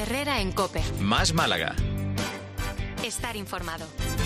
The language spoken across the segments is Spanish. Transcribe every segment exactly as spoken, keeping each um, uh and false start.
Herrera en COPE. Más Málaga. Estar informado.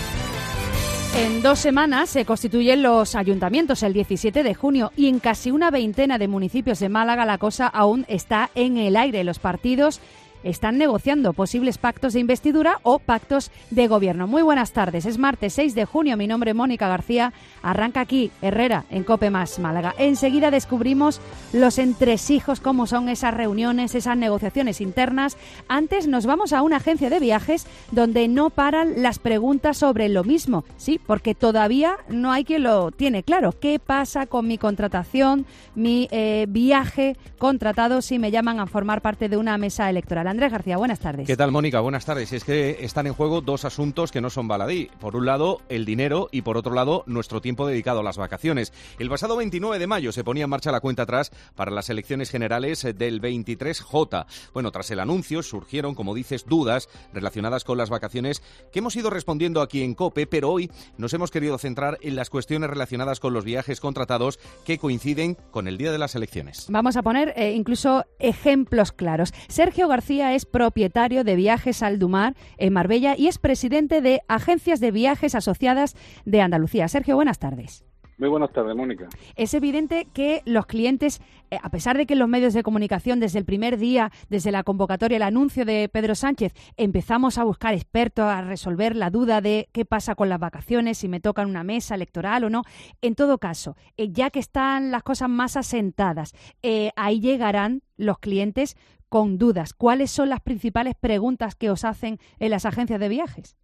En dos semanas se constituyen los ayuntamientos, el diecisiete de junio, y en casi una veintena de municipios de Málaga la cosa aún está en el aire. Los partidos están negociando posibles pactos de investidura o pactos de gobierno. Muy buenas tardes, es martes seis de junio, mi nombre es Mónica García, arranca aquí Herrera en COPE Más Málaga. Enseguida descubrimos los entresijos, cómo son esas reuniones, esas negociaciones internas. Antes nos vamos a una agencia de viajes donde no paran las preguntas sobre lo mismo, sí, porque todavía no hay quien lo tiene claro. ¿Qué pasa con mi contratación, mi eh, viaje contratado si me llaman a formar parte de una mesa electoral? Andrés García, buenas tardes. ¿Qué tal, Mónica? Buenas tardes. Es que están en juego dos asuntos que no son baladí. Por un lado, el dinero y por otro lado, nuestro tiempo dedicado a las vacaciones. El pasado veintinueve de mayo se ponía en marcha la cuenta atrás para las elecciones generales del veintitrés J. Bueno, tras el anuncio surgieron, como dices, dudas relacionadas con las vacaciones que hemos ido respondiendo aquí en COPE, pero hoy nos hemos querido centrar en las cuestiones relacionadas con los viajes contratados que coinciden con el día de las elecciones. Vamos a poner eh, incluso ejemplos claros. Sergio García es propietario de Viajes Aldumar en Marbella y es presidente de Agencias de Viajes Asociadas de Andalucía. Sergio, buenas tardes. Muy buenas tardes, Mónica. Es evidente que los clientes, eh, a pesar de que los medios de comunicación desde el primer día, desde la convocatoria, el anuncio de Pedro Sánchez, empezamos a buscar expertos a resolver la duda de qué pasa con las vacaciones, si me tocan una mesa electoral o no. En todo caso, eh, ya que están las cosas más asentadas, eh, ahí llegarán los clientes con dudas. ¿Cuáles son las principales preguntas que os hacen en las agencias de viajes?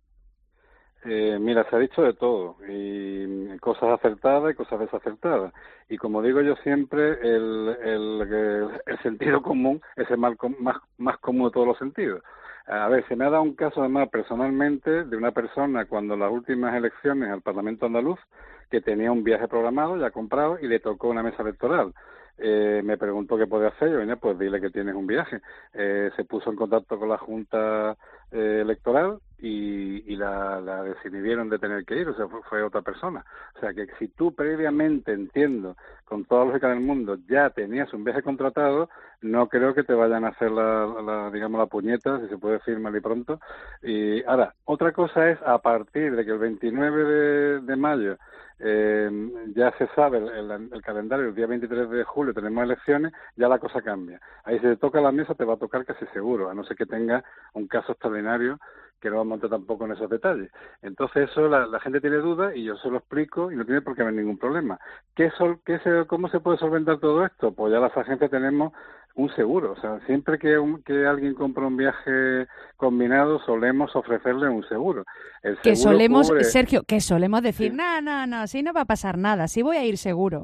Eh, mira, se ha dicho de todo, y cosas acertadas y cosas desacertadas. Y como digo yo siempre, el, el, el sentido común es el más, más, más común de todos los sentidos. A ver, se me ha dado un caso además personalmente de una persona cuando las últimas elecciones al Parlamento andaluz, que tenía un viaje programado, ya comprado, y le tocó una mesa electoral. Eh, me preguntó qué podía hacer, yo, pues dile que tienes un viaje. Eh, se puso en contacto con la Junta eh, Electoral y, y la, la desinhibieron de tener que ir, o sea, fue, fue otra persona. O sea, que si tú previamente, entiendo, con toda la lógica del mundo, ya tenías un viaje contratado, no creo que te vayan a hacer la, la digamos, la puñeta, si se puede decir mal y pronto. Y ahora, otra cosa es, a partir de que el veintinueve de, de mayo Eh, ya se sabe el, el, el calendario, el día veintitrés de julio tenemos elecciones, ya la cosa cambia. Ahí si te toca la mesa te va a tocar casi seguro, a no ser que tenga un caso extraordinario que no vamos a entrar tampoco en esos detalles. Entonces eso, la, la gente tiene dudas y yo se lo explico y no tiene por qué haber ningún problema. ¿Qué sol, qué se, ¿Cómo se puede solventar todo esto? Pues ya las agencias tenemos un seguro, o sea, siempre que, un, que alguien compra un viaje combinado solemos ofrecerle un seguro. El seguro que solemos, cubre... Sergio, que solemos decir, sí. no, no, no, sí no va a pasar nada, sí voy a ir seguro.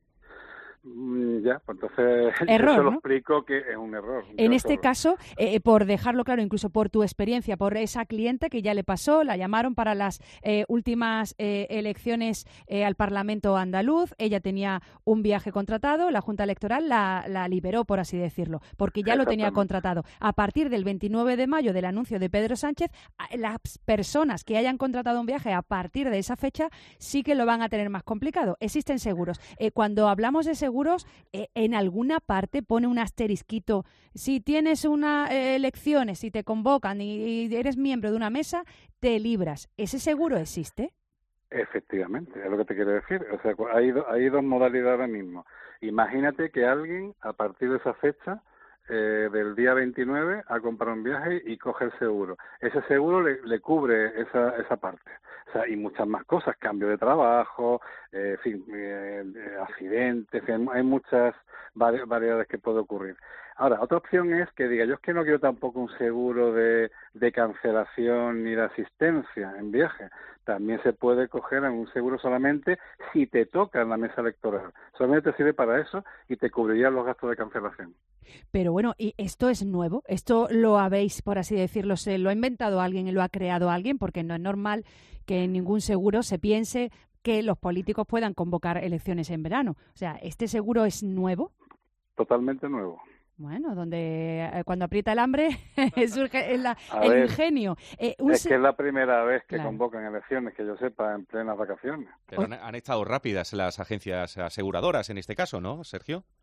Ya, pues entonces error, yo se lo ¿no? explico que es un error. En yo este solo. caso, eh, por dejarlo claro, incluso por tu experiencia, por esa cliente que ya le pasó, la llamaron para las eh, últimas eh, elecciones eh, al Parlamento andaluz, ella tenía un viaje contratado, la Junta Electoral la, la liberó, por así decirlo, porque ya lo tenía contratado. A partir del veintinueve de mayo del anuncio de Pedro Sánchez, las personas que hayan contratado un viaje a partir de esa fecha sí que lo van a tener más complicado. Existen seguros. Eh, cuando hablamos de seguros, eh, en alguna parte pone un asterisquito. Si tienes una eh, elecciones, si te convocan y, y eres miembro de una mesa, te libras. ¿Ese seguro existe? Efectivamente, es lo que te quiero decir. O sea, hay, do, hay dos modalidades ahora mismo. Imagínate que alguien, a partir de esa fecha, eh, del día veintinueve, ha comprado un viaje y coge el seguro. Ese seguro le, le cubre esa, esa parte. O sea, y muchas más cosas, cambio de trabajo, eh, en fin, eh, accidentes, en fin, hay muchas vari variedades que puede ocurrir. Ahora, otra opción es que diga, yo es que no quiero tampoco un seguro de, de cancelación ni de asistencia en viaje. También se puede coger en un seguro solamente si te toca en la mesa electoral. Solamente te sirve para eso y te cubriría los gastos de cancelación. Pero bueno, ¿y esto es nuevo? ¿Esto lo habéis, por así decirlo, se lo ha inventado alguien y lo ha creado alguien? Porque no es normal que en ningún seguro se piense que los políticos puedan convocar elecciones en verano. O sea, ¿este seguro es nuevo? Totalmente nuevo. Bueno, donde eh, cuando aprieta el hambre surge el, el ver, ingenio. Eh, un es que es la primera vez que claro. convocan elecciones, que yo sepa, en plenas vacaciones. Pero han, han estado rápidas las agencias aseguradoras en este caso, ¿no, Sergio?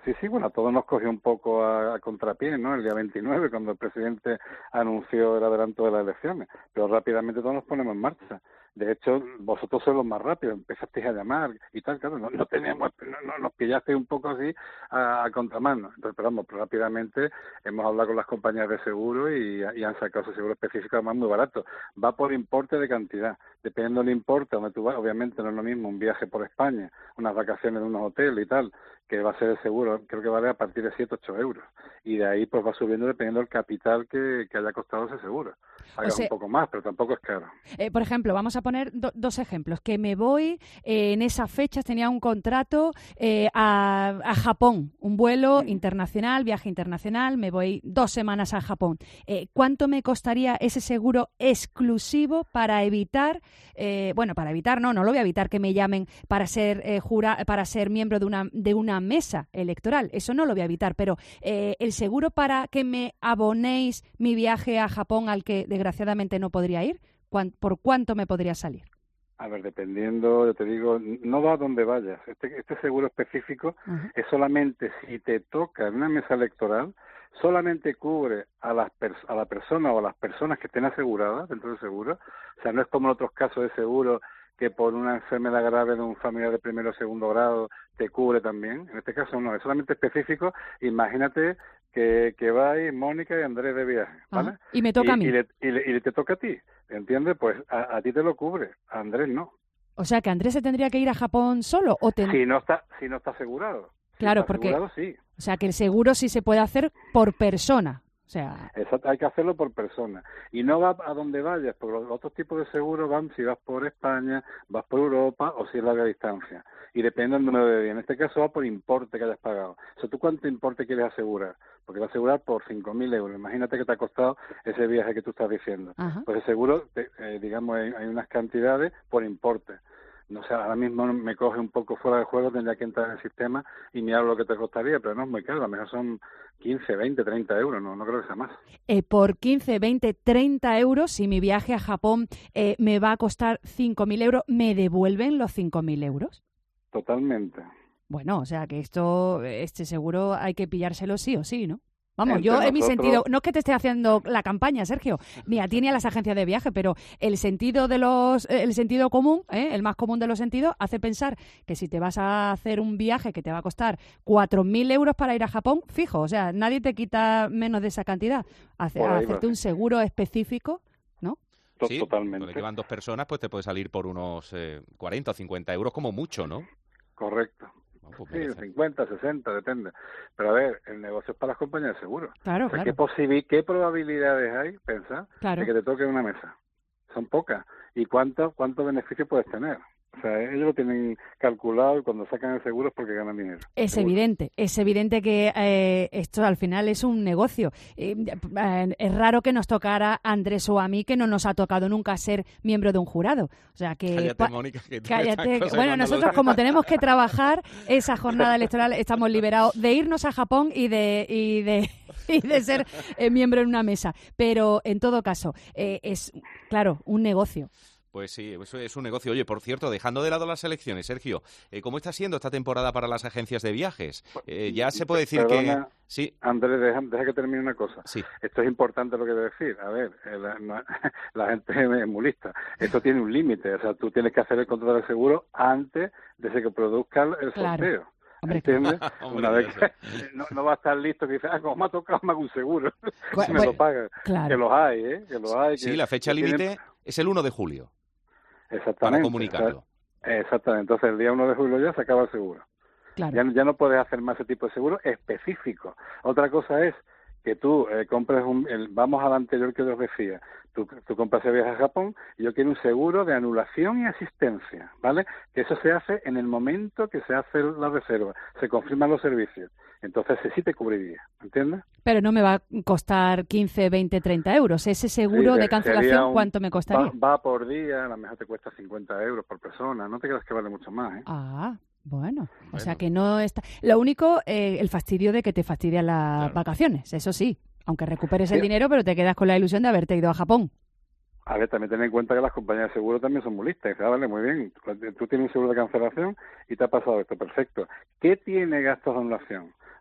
Sí, sí, bueno, a todos nos cogió un poco a, a contrapié, ¿no? El día veintinueve, cuando el presidente anunció el adelanto de las elecciones, pero rápidamente todos nos ponemos en marcha. De hecho, vosotros sois los más rápidos, empezasteis a llamar y tal, claro, no, no teníamos, no, no, nos pillasteis un poco así a, a contramano. Entonces, pero vamos, rápidamente hemos hablado con las compañías de seguro y, y han sacado su seguro específico además muy barato. Va por importe de cantidad, dependiendo del importe donde tú vas, obviamente no es lo mismo un viaje por España, unas vacaciones en unos hoteles y tal, que va a ser el seguro, creo que vale a partir de siete, ocho euros. Y de ahí pues va subiendo dependiendo del capital que, que haya costado ese seguro. Pagas o sea, un poco más, pero tampoco es caro. Eh, por ejemplo, vamos a poner do, dos ejemplos. Que me voy, eh, en esas fechas tenía un contrato eh, a, a Japón, un vuelo mm. internacional, viaje internacional, me voy dos semanas a Japón. Eh, ¿Cuánto me costaría ese seguro exclusivo para evitar, eh, bueno, para evitar, no, no lo voy a evitar que me llamen para ser eh, jura, para ser miembro de una, de una mesa electoral? Eso no lo voy a evitar, pero eh, el seguro para que me abonéis mi viaje a Japón al que desgraciadamente no podría ir, ¿por cuánto me podría salir? A ver, dependiendo, yo te digo, no va a donde vayas. Este, este seguro específico uh-huh. es solamente si te toca en una mesa electoral, solamente cubre a, las pers- a la persona o a las personas que estén aseguradas dentro del seguro. O sea, no es como en otros casos de seguro que por una enfermedad grave de un familiar de primero o segundo grado te cubre también. En este caso no, es solamente específico. Imagínate que, que vais Mónica y Andrés de viaje, ¿vale? Ajá. Y me toca y, a mí. Y, le, y, le, y te toca a ti, ¿entiendes? Pues a, a ti te lo cubre, a Andrés no. O sea, que Andrés se tendría que ir a Japón solo o ten... si no está si no está asegurado. Si claro, está porque asegurado, sí. O sea, que el seguro sí se puede hacer por persona. O sea... Exacto, hay que hacerlo por persona. Y no va a donde vayas, porque los otros tipos de seguros van si vas por España, vas por Europa o si es larga distancia. Y depende del número de días. En este caso va por importe que hayas pagado. O sea, ¿tú cuánto importe quieres asegurar? Porque vas a asegurar por cinco mil euros. Imagínate que te ha costado ese viaje que tú estás diciendo. Ajá. Pues el seguro, te, eh, digamos, hay, hay unas cantidades por importe. No sé, ahora mismo me coge un poco fuera de juego, tendría que entrar en el sistema y mirar lo que te costaría, pero no es muy caro, a lo mejor son quince, veinte, treinta euros, no, no creo que sea más. Eh, por quince, veinte, treinta euros, si mi viaje a Japón eh, me va a costar cinco mil euros, ¿me devuelven los cinco mil euros? Totalmente. Bueno, o sea que esto, este seguro hay que pillárselo sí o sí, ¿no? Vamos, Entre yo nosotros... en mi sentido, no es que te esté haciendo la campaña, Sergio, ni a ti ni a las agencias de viaje, pero el sentido de los, el sentido común, ¿eh? el más común de los sentidos, hace pensar que si te vas a hacer un viaje que te va a costar cuatro mil euros para ir a Japón, fijo, o sea, nadie te quita menos de esa cantidad. Hace, a hacerte un seguro específico, ¿no? Sí, totalmente. Lo de que van dos personas, pues te puede salir por unos eh, cuarenta o cincuenta euros como mucho, ¿no? Correcto. Sí, cincuenta, sesenta, depende. Pero a ver, el negocio es para las compañías de seguro. Claro, o sea, claro. ¿qué, posibil- ¿Qué probabilidades hay, pensar, claro. de que te toque una mesa? Son pocas. ¿Y cuánto, cuánto beneficio puedes tener? O sea, ellos lo tienen calculado y cuando sacan el seguro es porque ganan dinero. Es seguro. evidente, es evidente que eh, esto al final es un negocio. Eh, eh, es raro que nos tocara a Andrés o a mí, que no nos ha tocado nunca ser miembro de un jurado. O sea que... Cállate, Mónica. Que cállate. Bueno, nosotros como tenemos que trabajar esa jornada electoral, estamos liberados de irnos a Japón y de... Y de y de ser eh, miembro en una mesa. Pero, en todo caso, eh, es, claro, un negocio. Pues sí, eso es un negocio. Oye, por cierto, dejando de lado las elecciones, Sergio, eh, ¿cómo está siendo esta temporada para las agencias de viajes? Eh, ya se puede decir Perdona, que... Sí. Andrés, deja, deja que termine una cosa. Sí. Esto es importante lo que debo decir. A ver, eh, la, no, la gente es muy lista. Esto tiene un límite. O sea, tú tienes que hacer el contrato de seguro antes de que produzca el claro. sorteo. Hombre, ¿entiendes? Hombre, Una vez que no, no va a estar listo que dice, ah, como me ha tocado, me hago un seguro. Bueno, me lo pagan. Claro. Que los hay, ¿eh? Que los hay. Sí, que, la fecha límite tienen... es el uno de julio. Exactamente. Para comunicarlo. Exactamente. Entonces, el día uno de julio ya se acaba el seguro. Claro. Ya, ya no puedes hacer más ese tipo de seguro específico. Otra cosa es que tú eh, compres un... El, vamos al anterior que os decía. Tú, tú compras el viaje a Japón y yo quiero un seguro de anulación y asistencia, ¿vale? Que eso se hace en el momento que se hace la reserva. Se confirman los servicios. Entonces, sí te cubriría, ¿entiendes? Pero no me va a costar quince, veinte, treinta euros. Ese seguro sí, de cancelación, un, ¿cuánto me costaría? Va, va por día, a lo mejor te cuesta cincuenta euros por persona. No te creas que vale mucho más, ¿eh? Ah, bueno. O bueno. sea que no está... Lo único, eh, el fastidio de que te fastidian las claro. vacaciones, eso sí. Aunque recuperes sí. el dinero, pero te quedas con la ilusión de haberte ido a Japón. A ver, también ten en cuenta que las compañías de seguro también son muy listas. Ah, vale, muy bien. Tú tienes un seguro de cancelación y te ha pasado esto. Perfecto. ¿Qué tiene gastos de anulación? O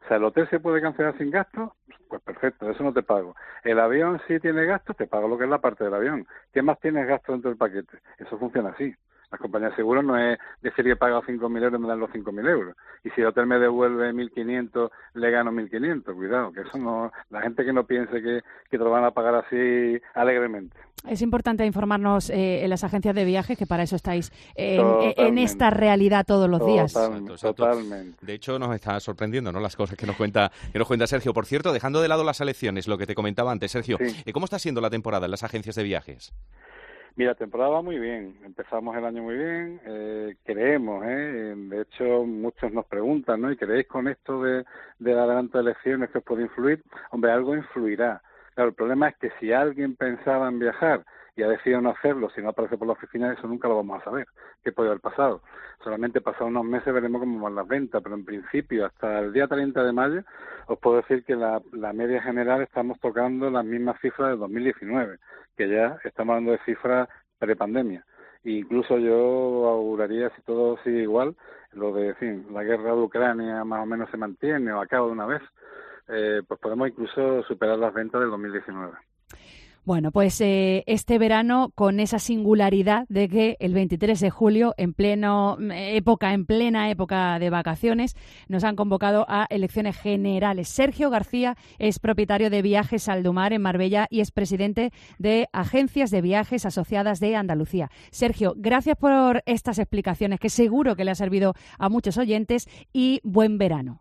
O sea, el hotel se puede cancelar sin gastos, pues perfecto, eso no te pago. El avión sí tiene gastos, te pago lo que es la parte del avión. ¿Qué más tienes gasto dentro del paquete? Eso funciona así. Las compañías de seguros no es decir que he pagado cinco mil euros y me dan los cinco mil euros. Y si el hotel me devuelve mil quinientos, le gano mil quinientos. Cuidado, que eso no... La gente que no piense que, que te lo van a pagar así alegremente. Es importante informarnos eh, en las agencias de viajes, que para eso estáis eh, en, en esta realidad todos los días. Totalmente, totalmente. De hecho, nos está sorprendiendo, ¿no?, las cosas que nos cuenta que nos cuenta Sergio. Por cierto, dejando de lado las elecciones, lo que te comentaba antes, Sergio, Sí. ¿cómo está siendo la temporada en las agencias de viajes? Mira, temporada va muy bien. Empezamos el año muy bien. Eh, creemos, ¿eh? De hecho, muchos nos preguntan, ¿no? ¿Y creéis con esto de, del adelanto de elecciones que os puede influir? Hombre, algo influirá. Claro, el problema es que si alguien pensaba en viajar y ha decidido no hacerlo, si no aparece por la oficina, eso nunca lo vamos a saber. ¿Qué puede haber pasado? Solamente pasados unos meses veremos cómo van las ventas, pero en principio, hasta el día treinta de mayo, os puedo decir que la, la media general estamos tocando las mismas cifras de dos mil diecinueve, que ya estamos hablando de cifras prepandemia. E incluso yo auguraría, si todo sigue igual, lo de, en fin, la guerra de Ucrania más o menos se mantiene o acaba de una vez, eh, pues podemos incluso superar las ventas del dos mil diecinueve. Bueno, pues eh, este verano, con esa singularidad de que el veintitrés de julio, en pleno época, en plena época de vacaciones, nos han convocado a elecciones generales. Sergio García es propietario de Viajes Aldumar en Marbella y es presidente de Agencias de Viajes Asociadas de Andalucía. Sergio, gracias por estas explicaciones, que seguro que le ha servido a muchos oyentes, y buen verano.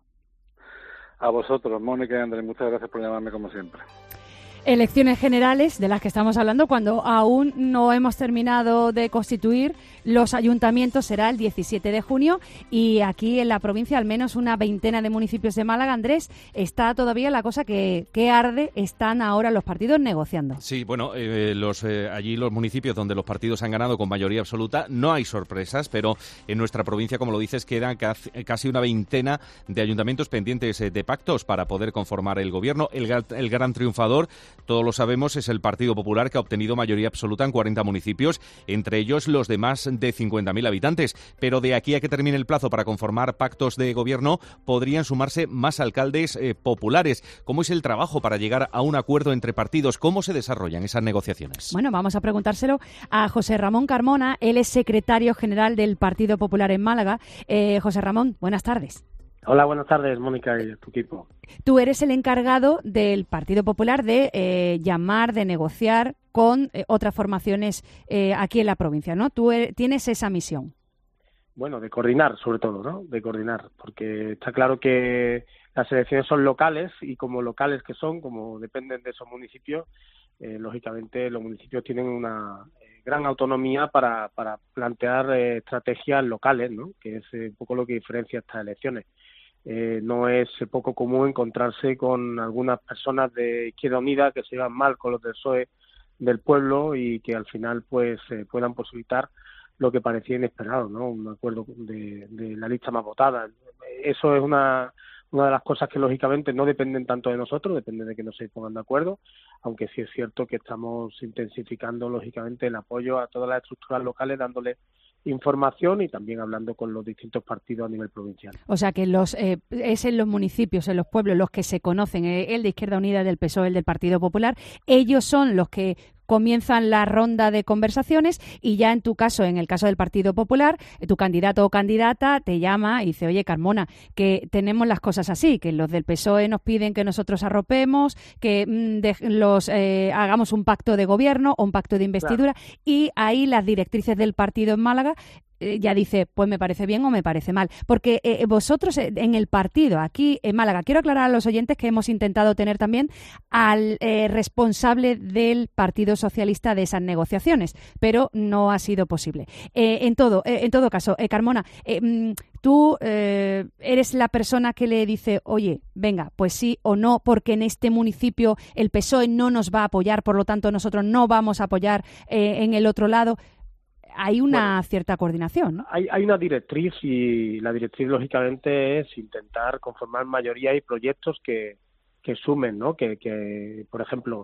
A vosotros, Mónica y Andrés, muchas gracias por llamarme como siempre. Elecciones generales de las que estamos hablando cuando aún no hemos terminado de constituir los ayuntamientos. Será el diecisiete de junio y aquí en la provincia al menos una veintena de municipios de Málaga. Andrés, está todavía la cosa que, que arde, están ahora los partidos negociando. Sí, bueno, eh, los eh, allí los municipios donde los partidos han ganado con mayoría absoluta no hay sorpresas, pero en nuestra provincia, como lo dices, quedan casi una veintena de ayuntamientos pendientes eh, de pactos para poder conformar el gobierno. El, el gran triunfador, todos lo sabemos, es el Partido Popular, que ha obtenido mayoría absoluta en cuarenta municipios, entre ellos los de más de cincuenta mil habitantes. Pero de aquí a que termine el plazo para conformar pactos de gobierno, podrían sumarse más alcaldes eh, populares. ¿Cómo es el trabajo para llegar a un acuerdo entre partidos? ¿Cómo se desarrollan esas negociaciones? Bueno, vamos a preguntárselo a José Ramón Carmona. Él es secretario general del Partido Popular en Málaga. Eh, José Ramón, buenas tardes. Hola, buenas tardes, Mónica y tu equipo. Tú eres el encargado del Partido Popular de eh, llamar, de negociar con eh, otras formaciones eh, aquí en la provincia, ¿no? Tú eres, tienes esa misión. Bueno, de coordinar, sobre todo, ¿no? De coordinar, porque está claro que las elecciones son locales y como locales que son, como dependen de esos municipios, eh, lógicamente los municipios tienen una eh, gran autonomía para, para plantear eh, estrategias locales, ¿no? Que es eh, un poco lo que diferencia estas elecciones. Eh, no es poco común encontrarse con algunas personas de Izquierda Unida que se llevan mal con los del P S O E del pueblo y que al final pues eh, puedan posibilitar lo que parecía inesperado, ¿no? Un acuerdo de, de la lista más votada. Eso es una, una de las cosas que lógicamente no dependen tanto de nosotros, dependen de que no se pongan de acuerdo, aunque sí es cierto que estamos intensificando lógicamente el apoyo a todas las estructuras locales, dándole información y también hablando con los distintos partidos a nivel provincial. O sea que los eh, es en los municipios, en los pueblos, los que se conocen, eh, el de Izquierda Unida, el del P S O E, el del Partido Popular, ellos son los que comienzan la ronda de conversaciones y ya en tu caso, en el caso del Partido Popular, tu candidato o candidata te llama y dice, oye, Carmona, que tenemos las cosas así, que los del P S O E nos piden que nosotros arropemos, que mmm, de, los eh, hagamos un pacto de gobierno o un pacto de investidura, claro. Y ahí las directrices del partido en Málaga eh, ya dice, pues me parece bien o me parece mal. Porque eh, vosotros eh, en el partido, aquí en Málaga, quiero aclarar a los oyentes que hemos intentado tener también al eh, responsable del Partido Socialista de esas negociaciones, pero no ha sido posible. Eh, en todo, eh, en todo caso, eh, Carmona, eh, tú eh, eres la persona que le dice, oye, venga, pues sí o no, porque en este municipio el P S O E no nos va a apoyar, por lo tanto nosotros no vamos a apoyar eh, en el otro lado. Hay una bueno, cierta coordinación, ¿no? Hay, hay una directriz y la directriz, lógicamente, es intentar conformar mayoría y proyectos que, que sumen, ¿no? Que, que, por ejemplo,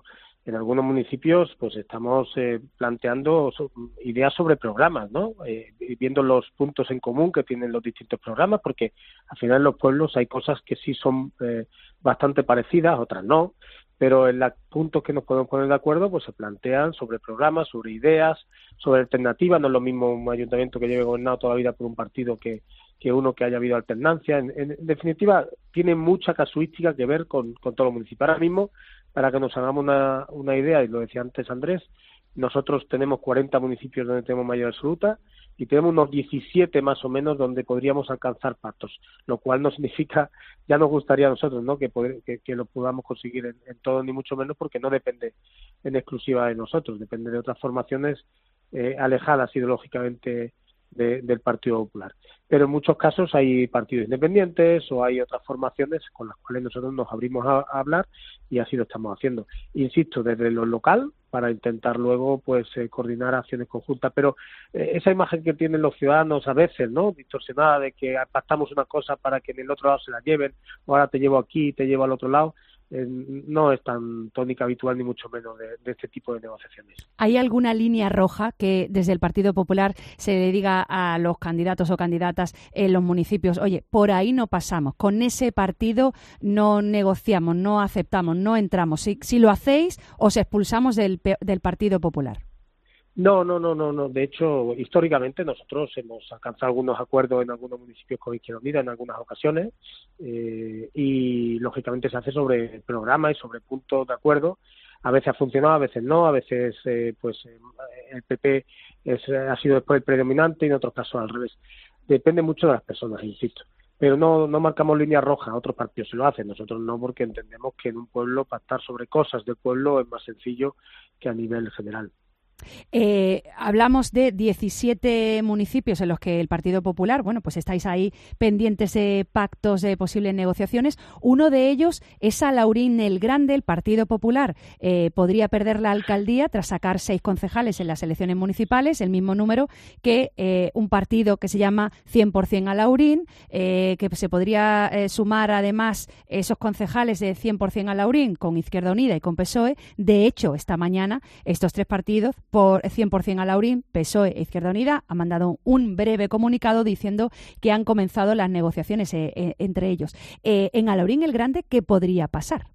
en algunos municipios pues estamos eh, planteando so, ideas sobre programas, ¿no? Eh, viendo los puntos en común que tienen los distintos programas, porque al final en los pueblos hay cosas que sí son eh, bastante parecidas, otras no, pero en los puntos que nos podemos poner de acuerdo pues se plantean sobre programas, sobre ideas, sobre alternativas. No es lo mismo un ayuntamiento que lleve gobernado toda la vida por un partido que, que uno que haya habido alternancia. En, en, en definitiva, tiene mucha casuística que ver con, con todo lo municipal. Ahora mismo, para que nos hagamos una, una idea, y lo decía antes Andrés, nosotros tenemos cuarenta municipios donde tenemos mayoría absoluta y tenemos unos diecisiete más o menos donde podríamos alcanzar pactos, lo cual no significa, ya nos gustaría a nosotros, ¿no?, que, poder, que, que lo podamos conseguir en, en todo, ni mucho menos, porque no depende en exclusiva de nosotros, depende de otras formaciones eh, alejadas ideológicamente de, del Partido Popular. Pero en muchos casos hay partidos independientes o hay otras formaciones con las cuales nosotros nos abrimos a, a hablar, y así lo estamos haciendo. Insisto, desde lo local, para intentar luego pues eh, coordinar acciones conjuntas, pero eh, esa imagen que tienen los ciudadanos a veces, ¿no?, distorsionada, de que pactamos una cosa para que en el otro lado se la lleven, o ahora te llevo aquí y te llevo al otro lado, eh, no es tan tónica habitual ni mucho menos de, de este tipo de negociaciones. ¿Hay alguna línea roja que desde el Partido Popular se le diga a los candidatos o candidatas en los municipios, oye, por ahí no pasamos, con ese partido no negociamos, no aceptamos, no entramos, si, si lo hacéis os expulsamos del, del Partido Popular? No, no, no, no, no. De hecho, históricamente nosotros hemos alcanzado algunos acuerdos en algunos municipios con Izquierda Unida en algunas ocasiones, eh, y lógicamente se hace sobre programas y sobre puntos de acuerdo. A veces ha funcionado, a veces no, a veces eh, pues eh, el P P es, ha sido después el predominante y en otros casos al revés. Depende mucho de las personas, insisto. Pero no, no marcamos líneas rojas, otros partidos se lo hacen, nosotros no, porque entendemos que en un pueblo pactar sobre cosas del pueblo es más sencillo que a nivel general. Eh, hablamos de diecisiete municipios en los que el Partido Popular, bueno, pues estáis ahí pendientes de pactos, de posibles negociaciones. Uno de ellos es Alhaurín el Grande. El Partido Popular eh, podría perder la alcaldía tras sacar seis concejales en las elecciones municipales, el mismo número que eh, un partido que se llama cien por ciento Alhaurín, eh, que se podría eh, sumar además esos concejales de cien por ciento Alhaurín con Izquierda Unida y con P S O E. De hecho, esta mañana estos tres partidos, por cien por ciento Alhaurín, P S O E e Izquierda Unida, han mandado un breve comunicado diciendo que han comenzado las negociaciones eh, eh, entre ellos. Eh, en Alhaurín el Grande, ¿qué podría pasar?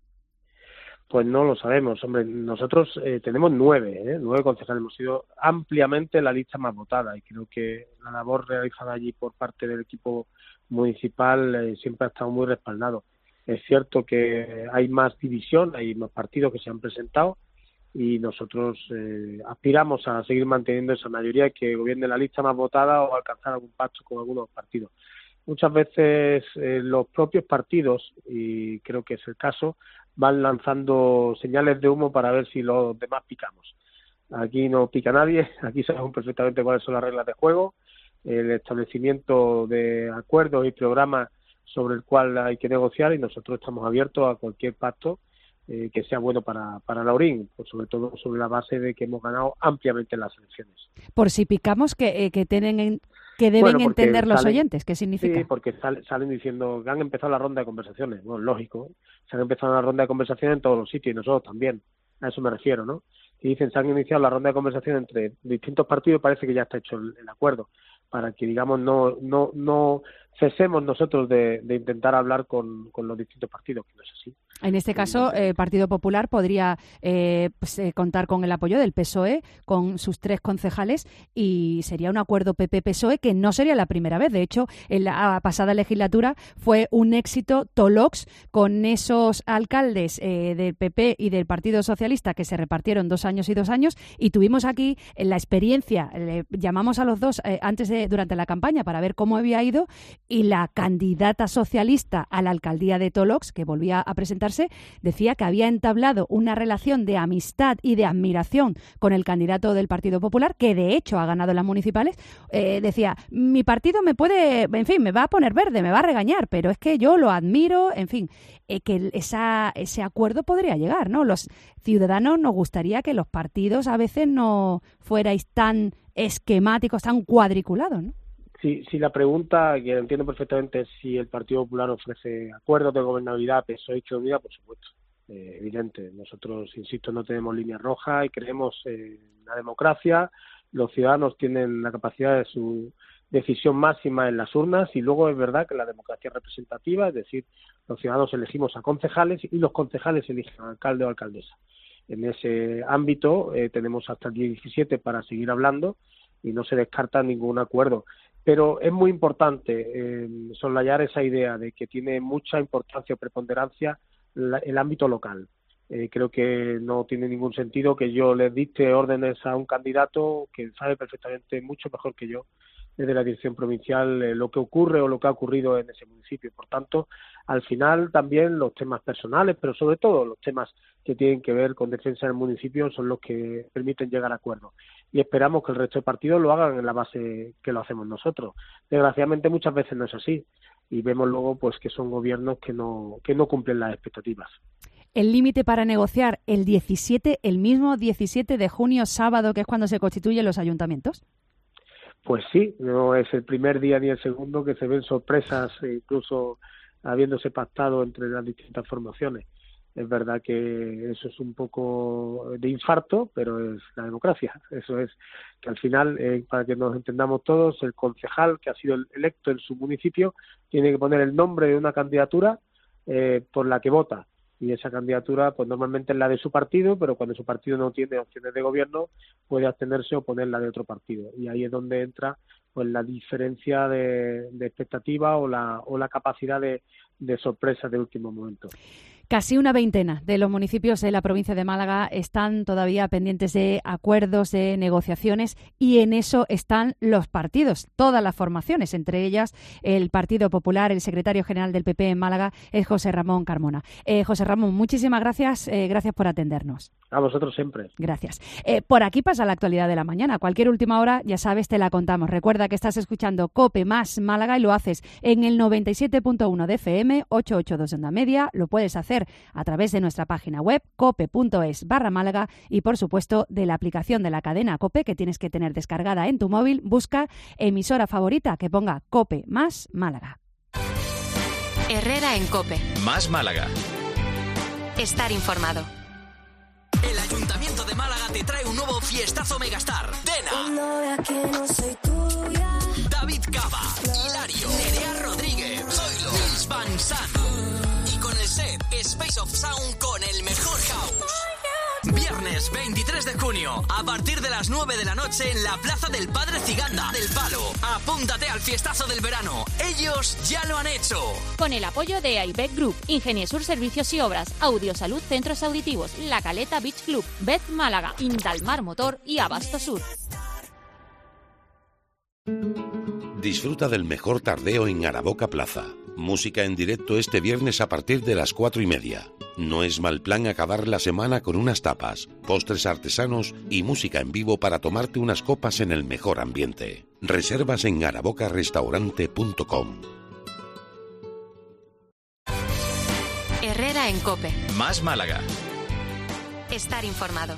Pues no lo sabemos, hombre. Nosotros eh, tenemos nueve, ¿eh? nueve concejales. Hemos sido ampliamente la lista más votada y creo que la labor realizada allí por parte del equipo municipal eh, siempre ha estado muy respaldado. Es cierto que hay más división, hay más partidos que se han presentado, y nosotros eh, aspiramos a seguir manteniendo esa mayoría, que gobierne la lista más votada o alcanzar algún pacto con algunos partidos. Muchas veces eh, los propios partidos, y creo que es el caso, van lanzando señales de humo para ver si los demás picamos. Aquí no pica nadie, aquí sabemos perfectamente cuáles son las reglas de juego, el establecimiento de acuerdos y programas sobre el cual hay que negociar, y nosotros estamos abiertos a cualquier pacto Eh, que sea bueno para, para Alhaurín, pues sobre todo sobre la base de que hemos ganado ampliamente las elecciones. Por si picamos, que, eh, que, tienen, que deben bueno, entender los salen, oyentes, ¿qué significa? Sí, porque sale, salen diciendo que han empezado la ronda de conversaciones. Bueno, lógico, se han empezado la ronda de conversaciones en todos los sitios, y nosotros también, a eso me refiero, ¿no? Y dicen, se han iniciado la ronda de conversación entre distintos partidos, parece que ya está hecho el, el acuerdo, para que, digamos, no no no cesemos nosotros de, de intentar hablar con, con los distintos partidos, que no es así. En este caso, el eh, Partido Popular podría eh, pues, eh, contar con el apoyo del P S O E, con sus tres concejales, y sería un acuerdo P P P S O E que no sería la primera vez. De hecho, en la pasada legislatura fue un éxito Tolox, con esos alcaldes eh, del P P y del Partido Socialista que se repartieron dos años y dos años, y tuvimos aquí en la experiencia, le llamamos a los dos eh, antes de durante la campaña para ver cómo había ido, y la candidata socialista a la alcaldía de Tolox, que volvía a presentarse, decía que había entablado una relación de amistad y de admiración con el candidato del Partido Popular, que de hecho ha ganado las municipales. Eh, decía, mi partido me puede, en fin, me va a poner verde, me va a regañar, pero es que yo lo admiro, en fin, eh, que esa, ese acuerdo podría llegar, ¿no? Los ciudadanos nos gustaría que los partidos a veces no fuerais tan esquemáticos, tan cuadriculados, ¿no? Sí, sí, la pregunta, que entiendo perfectamente, es si el Partido Popular ofrece acuerdos de gobernabilidad, P S O E y Izquierda Unida, por supuesto. eh, evidente. Nosotros, insisto, no tenemos línea roja y creemos en la democracia. Los ciudadanos tienen la capacidad de su decisión máxima en las urnas, y luego es verdad que la democracia representativa, es decir, los ciudadanos elegimos a concejales y los concejales eligen a alcalde o alcaldesa. En ese ámbito eh, tenemos hasta el día diecisiete para seguir hablando y no se descarta ningún acuerdo. Pero es muy importante eh, soslayar esa idea de que tiene mucha importancia o preponderancia la, el ámbito local. Eh, creo que no tiene ningún sentido que yo le dicte órdenes a un candidato que sabe perfectamente, mucho mejor que yo, desde la dirección provincial, eh, lo que ocurre o lo que ha ocurrido en ese municipio. Por tanto, al final también los temas personales, pero sobre todo los temas que tienen que ver con defensa del municipio son los que permiten llegar a acuerdos. Y esperamos que el resto de partidos lo hagan en la base que lo hacemos nosotros. Desgraciadamente muchas veces no es así, y vemos luego pues que son gobiernos que no, que no cumplen las expectativas. El límite para negociar el diecisiete, el mismo diecisiete de junio, sábado, que es cuando se constituyen los ayuntamientos. Pues sí, no es el primer día ni el segundo que se ven sorpresas, incluso habiéndose pactado entre las distintas formaciones. Es verdad que eso es un poco de infarto, pero es la democracia. Eso es que al final, eh, para que nos entendamos todos, el concejal que ha sido electo en su municipio tiene que poner el nombre de una candidatura eh, por la que vota. Y esa candidatura pues normalmente es la de su partido, pero cuando su partido no tiene opciones de gobierno puede abstenerse o poner la de otro partido, y ahí es donde entra pues la diferencia de, de expectativa o la o la capacidad de, de sorpresa de último momento. Casi una veintena de los municipios de la provincia de Málaga están todavía pendientes de acuerdos, de negociaciones, y en eso están los partidos, todas las formaciones, entre ellas el Partido Popular. El secretario general del P P en Málaga es José Ramón Carmona. Eh, José Ramón, muchísimas gracias, eh, gracias por atendernos. A vosotros siempre. Gracias. Eh, por aquí pasa la actualidad de la mañana. Cualquier última hora, ya sabes, te la contamos. Recuerda que estás escuchando COPE más Málaga y lo haces en el noventa y siete punto uno de F M, ochocientos ochenta y dos Onda Media. Lo puedes hacer a través de nuestra página web cope.es barra Málaga y, por supuesto, de la aplicación de la cadena COPE que tienes que tener descargada en tu móvil. Busca emisora favorita que ponga COPE más Málaga. Herrera en COPE. Más Málaga. Estar informado. El Ayuntamiento de Málaga te trae un nuevo fiestazo Megastar. Dena, David Cava, Hilario, Nerea Rodríguez, Zoilo, Nils Van Sant. Y con el set Space of Sound con el mejor house. Viernes veintitrés de junio, a partir de las nueve de la noche en la Plaza del Padre Ciganda del Palo. Apúntate al fiestazo del verano. Ellos ya lo han hecho. Con el apoyo de Aibec Group, Ingeniesur Servicios y Obras, Audiosalud Centros Auditivos, La Caleta Beach Club, Beth Málaga, Intalmar Motor y Abasto Sur. Disfruta del mejor tardeo en Araboca Plaza. Música en directo este viernes a partir de las cuatro y media. No es mal plan acabar la semana con unas tapas, postres artesanos y música en vivo para tomarte unas copas en el mejor ambiente. Reservas en araboca restaurante punto com. Herrera en COPE. Más Málaga. Estar informado.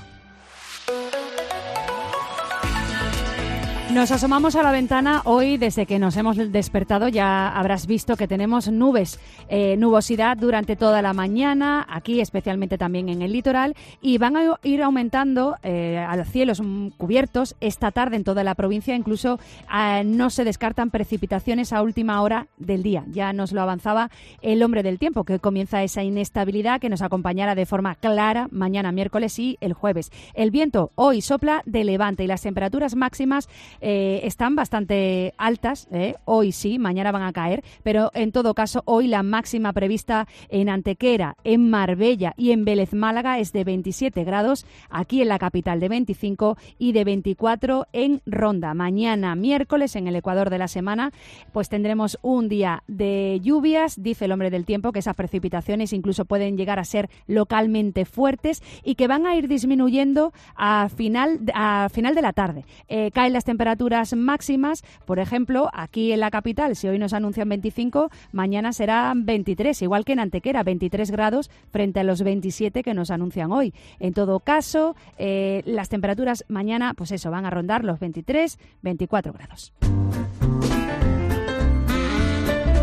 Nos asomamos a la ventana hoy. Desde que nos hemos despertado ya habrás visto que tenemos nubes, eh, nubosidad durante toda la mañana, aquí especialmente también en el litoral, y van a ir aumentando eh, a los cielos cubiertos esta tarde en toda la provincia. Incluso eh, no se descartan precipitaciones a última hora del día. Ya nos lo avanzaba el hombre del tiempo, que hoy comienza esa inestabilidad que nos acompañará de forma clara mañana miércoles y el jueves. El viento hoy sopla de levante y las temperaturas máximas Eh, están bastante altas, eh. Hoy sí, mañana van a caer, pero en todo caso hoy la máxima prevista en Antequera, en Marbella y en Vélez Málaga es de veintisiete grados, aquí en la capital de veinticinco y de veinticuatro en Ronda. Mañana miércoles, en el ecuador de la semana, pues tendremos un día de lluvias. Dice el hombre del tiempo que esas precipitaciones incluso pueden llegar a ser localmente fuertes y que van a ir disminuyendo a final, a final de la tarde. Eh, caen las temperaturas temperaturas máximas, por ejemplo, aquí en la capital, si hoy nos anuncian veinticinco, mañana serán veintitrés, igual que en Antequera, veintitrés grados frente a los veintisiete que nos anuncian hoy. En todo caso, eh, las temperaturas mañana, pues eso, van a rondar los veintitrés, veinticuatro grados.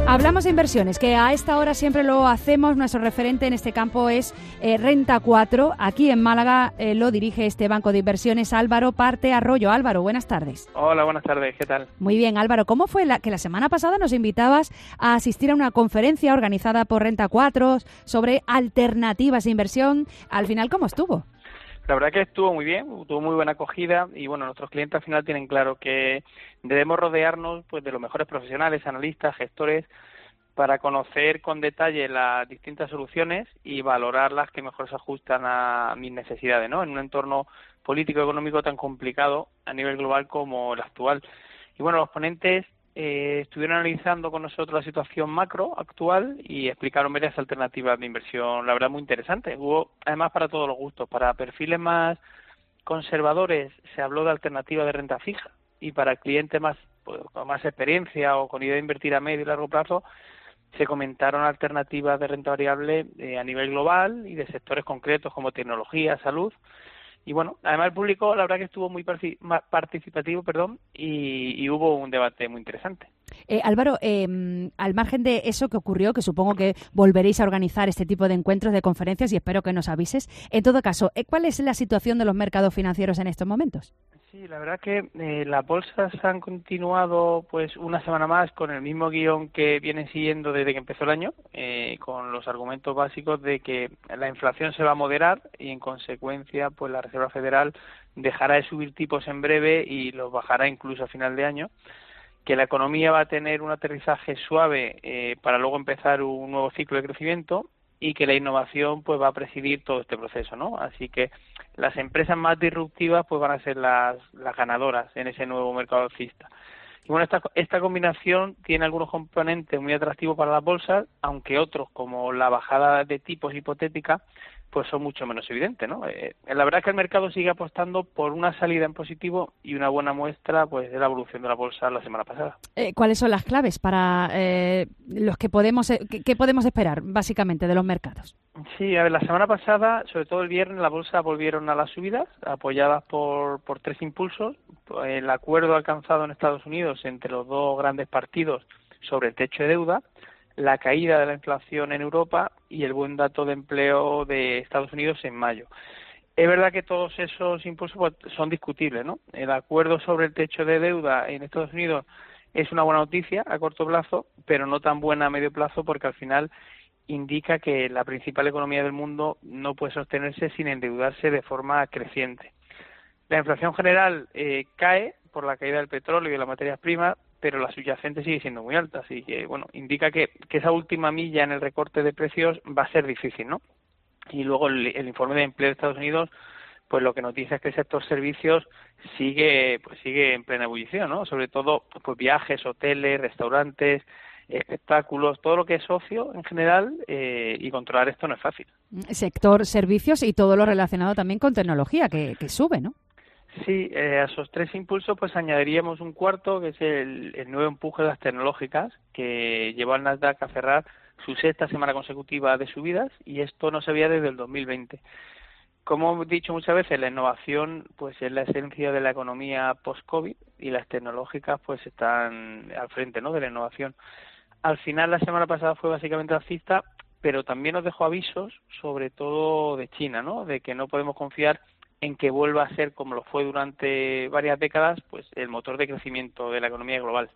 Hablamos de inversiones, que a esta hora siempre lo hacemos. Nuestro referente en este campo es eh, Renta cuatro. Aquí en Málaga eh, lo dirige este banco de inversiones, Álvaro Parte Arroyo. Álvaro, buenas tardes. Hola, buenas tardes. ¿Qué tal? Muy bien, Álvaro. ¿Cómo fue la, que la semana pasada nos invitabas a asistir a una conferencia organizada por Renta cuatro sobre alternativas de inversión? Al final, ¿cómo estuvo? La verdad que estuvo muy bien, tuvo muy buena acogida y bueno, nuestros clientes al final tienen claro que debemos rodearnos pues de los mejores profesionales, analistas, gestores, para conocer con detalle las distintas soluciones y valorar las que mejor se ajustan a mis necesidades, ¿no? En un entorno político y económico tan complicado a nivel global como el actual. Y bueno, los ponentes eh, estuvieron analizando con nosotros la situación macro actual y explicaron varias alternativas de inversión, la verdad muy interesantes. Hubo además para todos los gustos. Para perfiles más conservadores se habló de alternativas de renta fija y para clientes más pues, con más experiencia o con idea de invertir a medio y largo plazo se comentaron alternativas de renta variable eh, a nivel global y de sectores concretos como tecnología, salud. Y bueno, además el público la verdad que estuvo muy participativo, perdón, y, y hubo un debate muy interesante. Eh, Álvaro, eh, al margen de eso que ocurrió, que supongo que volveréis a organizar este tipo de encuentros, de conferencias, y espero que nos avises, en todo caso, ¿cuál es la situación de los mercados financieros en estos momentos? Sí, la verdad que eh, las bolsas han continuado pues una semana más con el mismo guión que vienen siguiendo desde que empezó el año, eh, con los argumentos básicos de que la inflación se va a moderar y en consecuencia pues la Reserva Federal dejará de subir tipos en breve y los bajará incluso a final de año, que la economía va a tener un aterrizaje suave eh, para luego empezar un nuevo ciclo de crecimiento y que la innovación pues va a presidir todo este proceso, ¿no? Así que las empresas más disruptivas pues van a ser las, las ganadoras en ese nuevo mercado alcista. Y bueno, esta, esta combinación tiene algunos componentes muy atractivos para las bolsas, aunque otros, como la bajada de tipos hipotética, pues son mucho menos evidentes, ¿no? Eh, la verdad es que el mercado sigue apostando por una salida en positivo y una buena muestra pues de la evolución de la bolsa la semana pasada. Eh, ¿Cuáles son las claves para eh, los que podemos eh, que, que podemos esperar básicamente de los mercados? Sí, a ver, la semana pasada, sobre todo el viernes, la bolsa volvieron a las subidas, apoyadas por, por tres impulsos. El acuerdo alcanzado en Estados Unidos entre los dos grandes partidos sobre el techo de deuda, la caída de la inflación en Europa y el buen dato de empleo de Estados Unidos en mayo. Es verdad que todos esos impulsos pues, son discutibles, ¿no? El acuerdo sobre el techo de deuda en Estados Unidos es una buena noticia a corto plazo, pero no tan buena a medio plazo porque al final indica que la principal economía del mundo no puede sostenerse sin endeudarse de forma creciente. La inflación general eh, cae por la caída del petróleo y de las materias primas, pero la subyacente sigue siendo muy alta, así que, bueno, indica que, que esa última milla en el recorte de precios va a ser difícil, ¿no? Y luego el, el informe de empleo de Estados Unidos, pues lo que nos dice es que el sector servicios sigue, pues sigue en plena ebullición, ¿no? Sobre todo, pues viajes, hoteles, restaurantes, espectáculos, todo lo que es ocio en general, eh, y controlar esto no es fácil. Sector servicios y todo lo relacionado también con tecnología, que, que sube, ¿no? Sí, eh, a esos tres impulsos pues añadiríamos un cuarto, que es el, el nuevo empuje de las tecnológicas, que llevó al Nasdaq a cerrar su sexta semana consecutiva de subidas, y esto no se veía desde el dos mil veinte. Como hemos dicho muchas veces, la innovación pues es la esencia de la economía post-COVID y las tecnológicas pues están al frente, ¿no?, de la innovación. Al final, la semana pasada fue básicamente alcista, pero también nos dejó avisos, sobre todo de China, ¿no?, de que no podemos confiar en que vuelva a ser, como lo fue durante varias décadas, pues el motor de crecimiento de la economía global.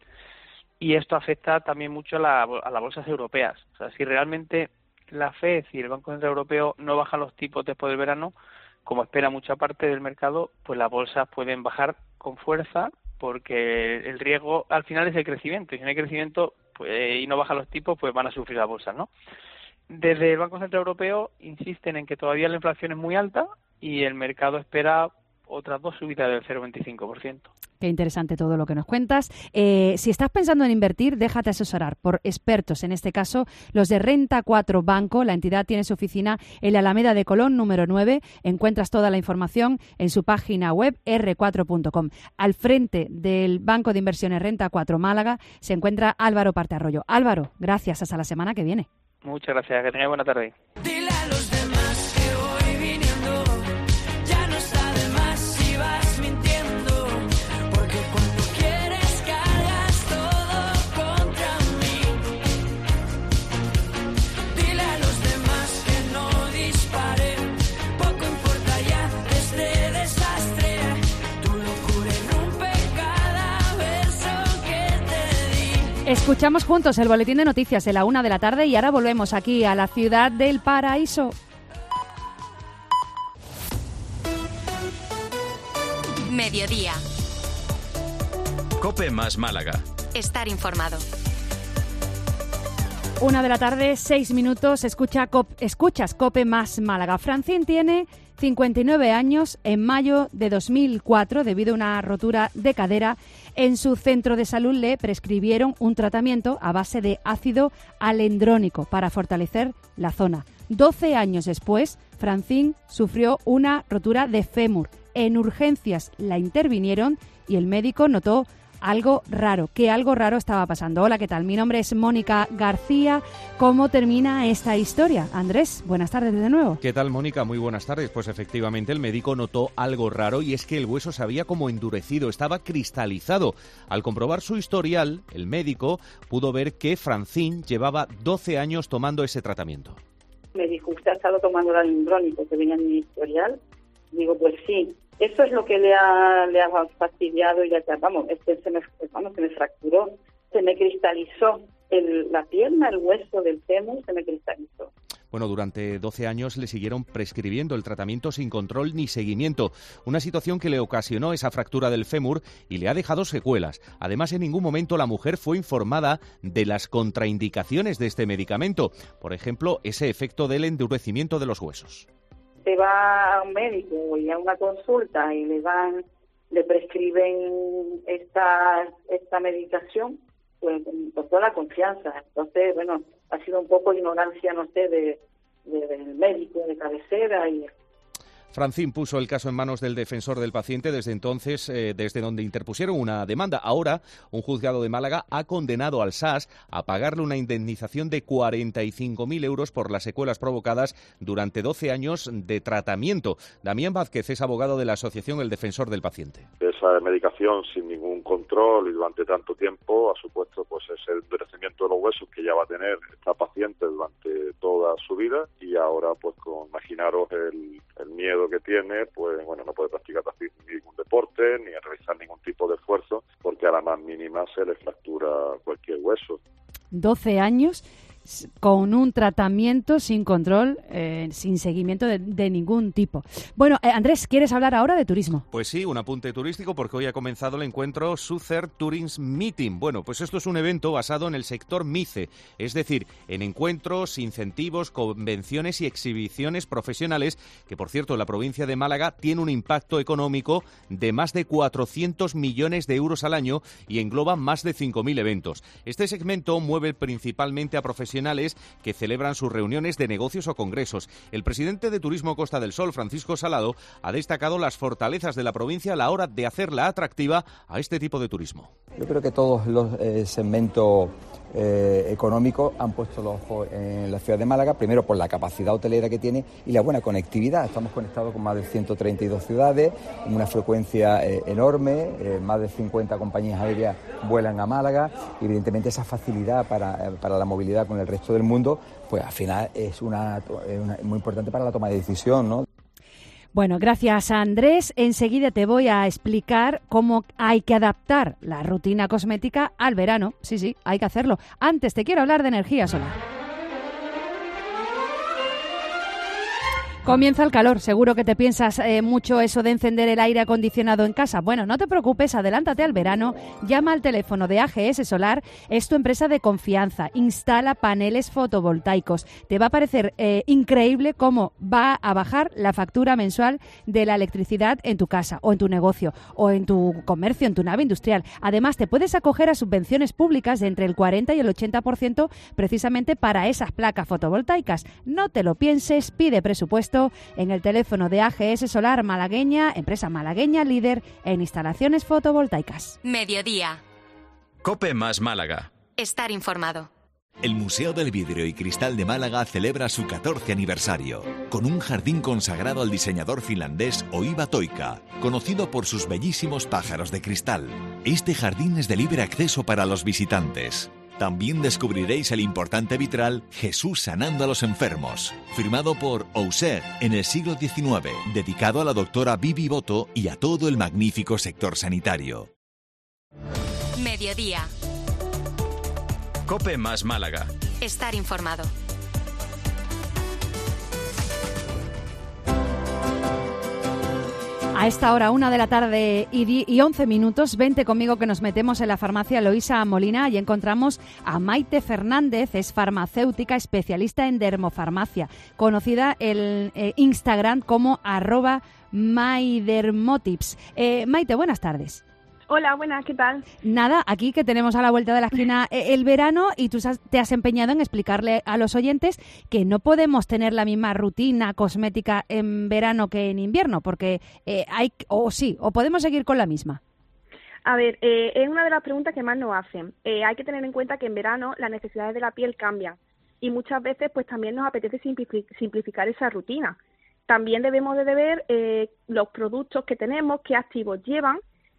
Y esto afecta también mucho a, la, a las bolsas europeas. O sea, si realmente la Fed y el Banco Central Europeo no bajan los tipos después del verano, como espera mucha parte del mercado, pues las bolsas pueden bajar con fuerza, porque el riesgo al final es el crecimiento. Y si no hay crecimiento pues, y no bajan los tipos, pues van a sufrir las bolsas, ¿no? Desde el Banco Central Europeo insisten en que todavía la inflación es muy alta y el mercado espera otras dos subidas del cero coma veinticinco por ciento. Qué interesante todo lo que nos cuentas. Eh, si estás pensando en invertir, déjate asesorar por expertos, en este caso los de Renta cuatro Banco. La entidad tiene su oficina en la Alameda de Colón, número nueve. Encuentras toda la información en su página web erre cuatro punto com. Al frente del Banco de Inversiones Renta cuatro Málaga se encuentra Álvaro Parte Arroyo. Álvaro, gracias. Hasta la semana que viene. Muchas gracias. Que tengáis buena tarde. Dile a los demás que voy viniendo, ya no está de más si vas mintiendo, porque cuando quieres cargas todo contra mí. Escuchamos juntos el boletín de noticias de la una de la tarde y ahora volvemos aquí a la ciudad del paraíso. Mediodía. COPE más Málaga. Estar informado. Una de la tarde, seis minutos, escucha Cop, escuchas COPE más Málaga. Francín tiene cincuenta y nueve años. En mayo de dos mil cuatro, debido a una rotura de cadera, en su centro de salud le prescribieron un tratamiento a base de ácido alendrónico para fortalecer la zona. doce años después, Francín sufrió una rotura de fémur. En urgencias la intervinieron y el médico notó algo raro, que algo raro estaba pasando. Hola, ¿qué tal? Mi nombre es Mónica García. ¿Cómo termina esta historia? Andrés, buenas tardes de nuevo. ¿Qué tal, Mónica? Muy buenas tardes. Pues efectivamente el médico notó algo raro y es que el hueso se había como endurecido, estaba cristalizado. Al comprobar su historial, el médico pudo ver que Francín llevaba doce años tomando ese tratamiento. Me dijo, ¿usted ha estado tomando el alendrónico que venía en mi historial? Digo, pues sí. Eso es lo que le ha, le ha fastidiado y ya, vamos, este se me, vamos, se me fracturó, se me cristalizó el, la pierna, el hueso del fémur, se me cristalizó. Bueno, durante doce años le siguieron prescribiendo el tratamiento sin control ni seguimiento, una situación que le ocasionó esa fractura del fémur y le ha dejado secuelas. Además, en ningún momento la mujer fue informada de las contraindicaciones de este medicamento, por ejemplo, ese efecto del endurecimiento de los huesos. Se va a un médico y a una consulta y le dan, le prescriben esta esta medicación, pues con toda la confianza. Entonces, bueno, ha sido un poco ignorancia, no sé, de, de del médico de cabecera y... Francín puso el caso en manos del defensor del paciente desde entonces, eh, desde donde interpusieron una demanda. Ahora, un juzgado de Málaga ha condenado al S A S a pagarle una indemnización de cuarenta y cinco mil euros por las secuelas provocadas durante doce años de tratamiento. Damián Vázquez es abogado de la asociación El Defensor del Paciente. Esa medicación sin ningún control y durante tanto tiempo ha supuesto pues ese endurecimiento de los huesos que ya va a tener esta paciente durante toda su vida y ahora pues con, imaginaros el, el miedo que tiene, pues bueno, no puede practicar ningún deporte ni realizar ningún tipo de esfuerzo porque a la más mínima se le fractura cualquier hueso. doce años con un tratamiento sin control, eh, sin seguimiento de, de ningún tipo. Bueno, eh, Andrés, ¿quieres hablar ahora de turismo? Pues sí, un apunte turístico porque hoy ha comenzado el encuentro Suther Tourism Meeting. Bueno, pues esto es un evento basado en el sector MICE, es decir, en encuentros, incentivos, convenciones y exhibiciones profesionales que, por cierto, la provincia de Málaga tiene un impacto económico de más de cuatrocientos millones de euros al año y engloba más de cinco mil eventos. Este segmento mueve principalmente a profesionales que celebran sus reuniones de negocios o congresos. El presidente de Turismo Costa del Sol, Francisco Salado, ha destacado las fortalezas de la provincia a la hora de hacerla atractiva a este tipo de turismo. Yo creo que todos los eh, segmentos eh, económicos han puesto los ojos en la ciudad de Málaga, primero por la capacidad hotelera que tiene y la buena conectividad. Estamos conectados con más de ciento treinta y dos ciudades, en una frecuencia eh, enorme, eh, más de cincuenta compañías aéreas vuelan a Málaga y evidentemente esa facilidad para, eh, para la movilidad con el resto del mundo, pues al final es una, es una muy importante para la toma de decisión, ¿no? Bueno, gracias Andrés. Enseguida te voy a explicar cómo hay que adaptar la rutina cosmética al verano. Sí, sí, hay que hacerlo. Antes te quiero hablar de energía solar. Comienza el calor, seguro que te piensas eh, mucho eso de encender el aire acondicionado en casa. Bueno, no te preocupes, adelántate al verano, llama al teléfono de A G S Solar, es tu empresa de confianza, instala paneles fotovoltaicos. Te va a parecer eh, increíble cómo va a bajar la factura mensual de la electricidad en tu casa o en tu negocio o en tu comercio, en tu nave industrial. Además, te puedes acoger a subvenciones públicas de entre el cuarenta y el ochenta por ciento precisamente para esas placas fotovoltaicas. No te lo pienses, pide presupuesto en el teléfono de A G S Solar Malagueña, empresa malagueña líder en instalaciones fotovoltaicas. Mediodía. COPE más Málaga. Estar informado. El Museo del Vidrio y Cristal de Málaga celebra su catorce aniversario, con un jardín consagrado al diseñador finlandés Oiva Toika, conocido por sus bellísimos pájaros de cristal. Este jardín es de libre acceso para los visitantes. También descubriréis el importante vitral Jesús sanando a los enfermos, firmado por Auxerre en el siglo diecinueve, dedicado a la doctora Bibi Boto y a todo el magnífico sector sanitario. Mediodía. Cope más Málaga. Estar informado. A esta hora, una de la tarde y, di- y once minutos, vente conmigo que nos metemos en la farmacia Loisa Molina y encontramos a Maite Fernández, es farmacéutica especialista en dermofarmacia, conocida en eh, Instagram como arroba mydermotips. Eh, Maite, buenas tardes. Hola, buenas, ¿qué tal? Nada, aquí que tenemos a la vuelta de la esquina eh, el verano y tú has- te has empeñado en explicarle a los oyentes que no podemos tener la misma rutina cosmética en verano que en invierno, porque eh, hay, o sí, o podemos seguir con la misma. A ver, eh, es una de las preguntas que más nos hacen. Eh, hay que tener en cuenta que en verano las necesidades de la piel cambian y muchas veces pues también nos apetece simplifi- simplificar esa rutina. También debemos de ver eh, los productos que tenemos, qué activos llevan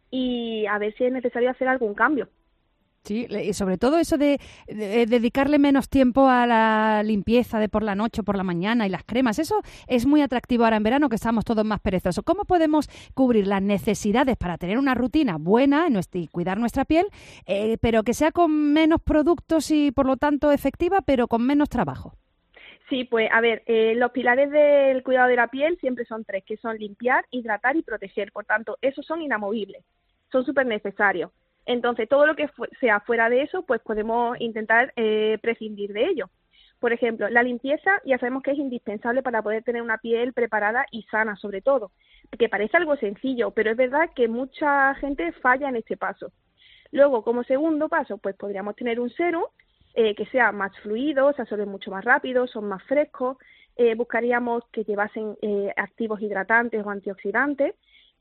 y a ver si es necesario hacer algún cambio. Sí, le- y sobre todo eso de, de dedicarle menos tiempo a la limpieza de por la noche o por la mañana y las cremas, eso es muy atractivo ahora en verano que estamos todos más perezosos. ¿Cómo podemos cubrir las necesidades para tener una rutina buena en nuestra, y cuidar nuestra piel, eh, pero que sea con menos productos y por lo tanto efectiva, pero con menos trabajo? Sí, pues a ver, eh, los pilares del cuidado de la piel siempre son tres, que son limpiar, hidratar y proteger. Por tanto, esos son inamovibles, son súper necesarios. Entonces, todo lo que fu- sea fuera de eso, pues podemos intentar eh, prescindir de ello. Por ejemplo, la limpieza ya sabemos que es indispensable para poder tener una piel preparada y sana, sobre todo, que parece algo sencillo, pero es verdad que mucha gente falla en este paso. Luego, como segundo paso, pues podríamos tener un serum eh, que sea más fluido, se absorben mucho más rápido, son más frescos, eh, buscaríamos que llevasen eh, activos hidratantes o antioxidantes,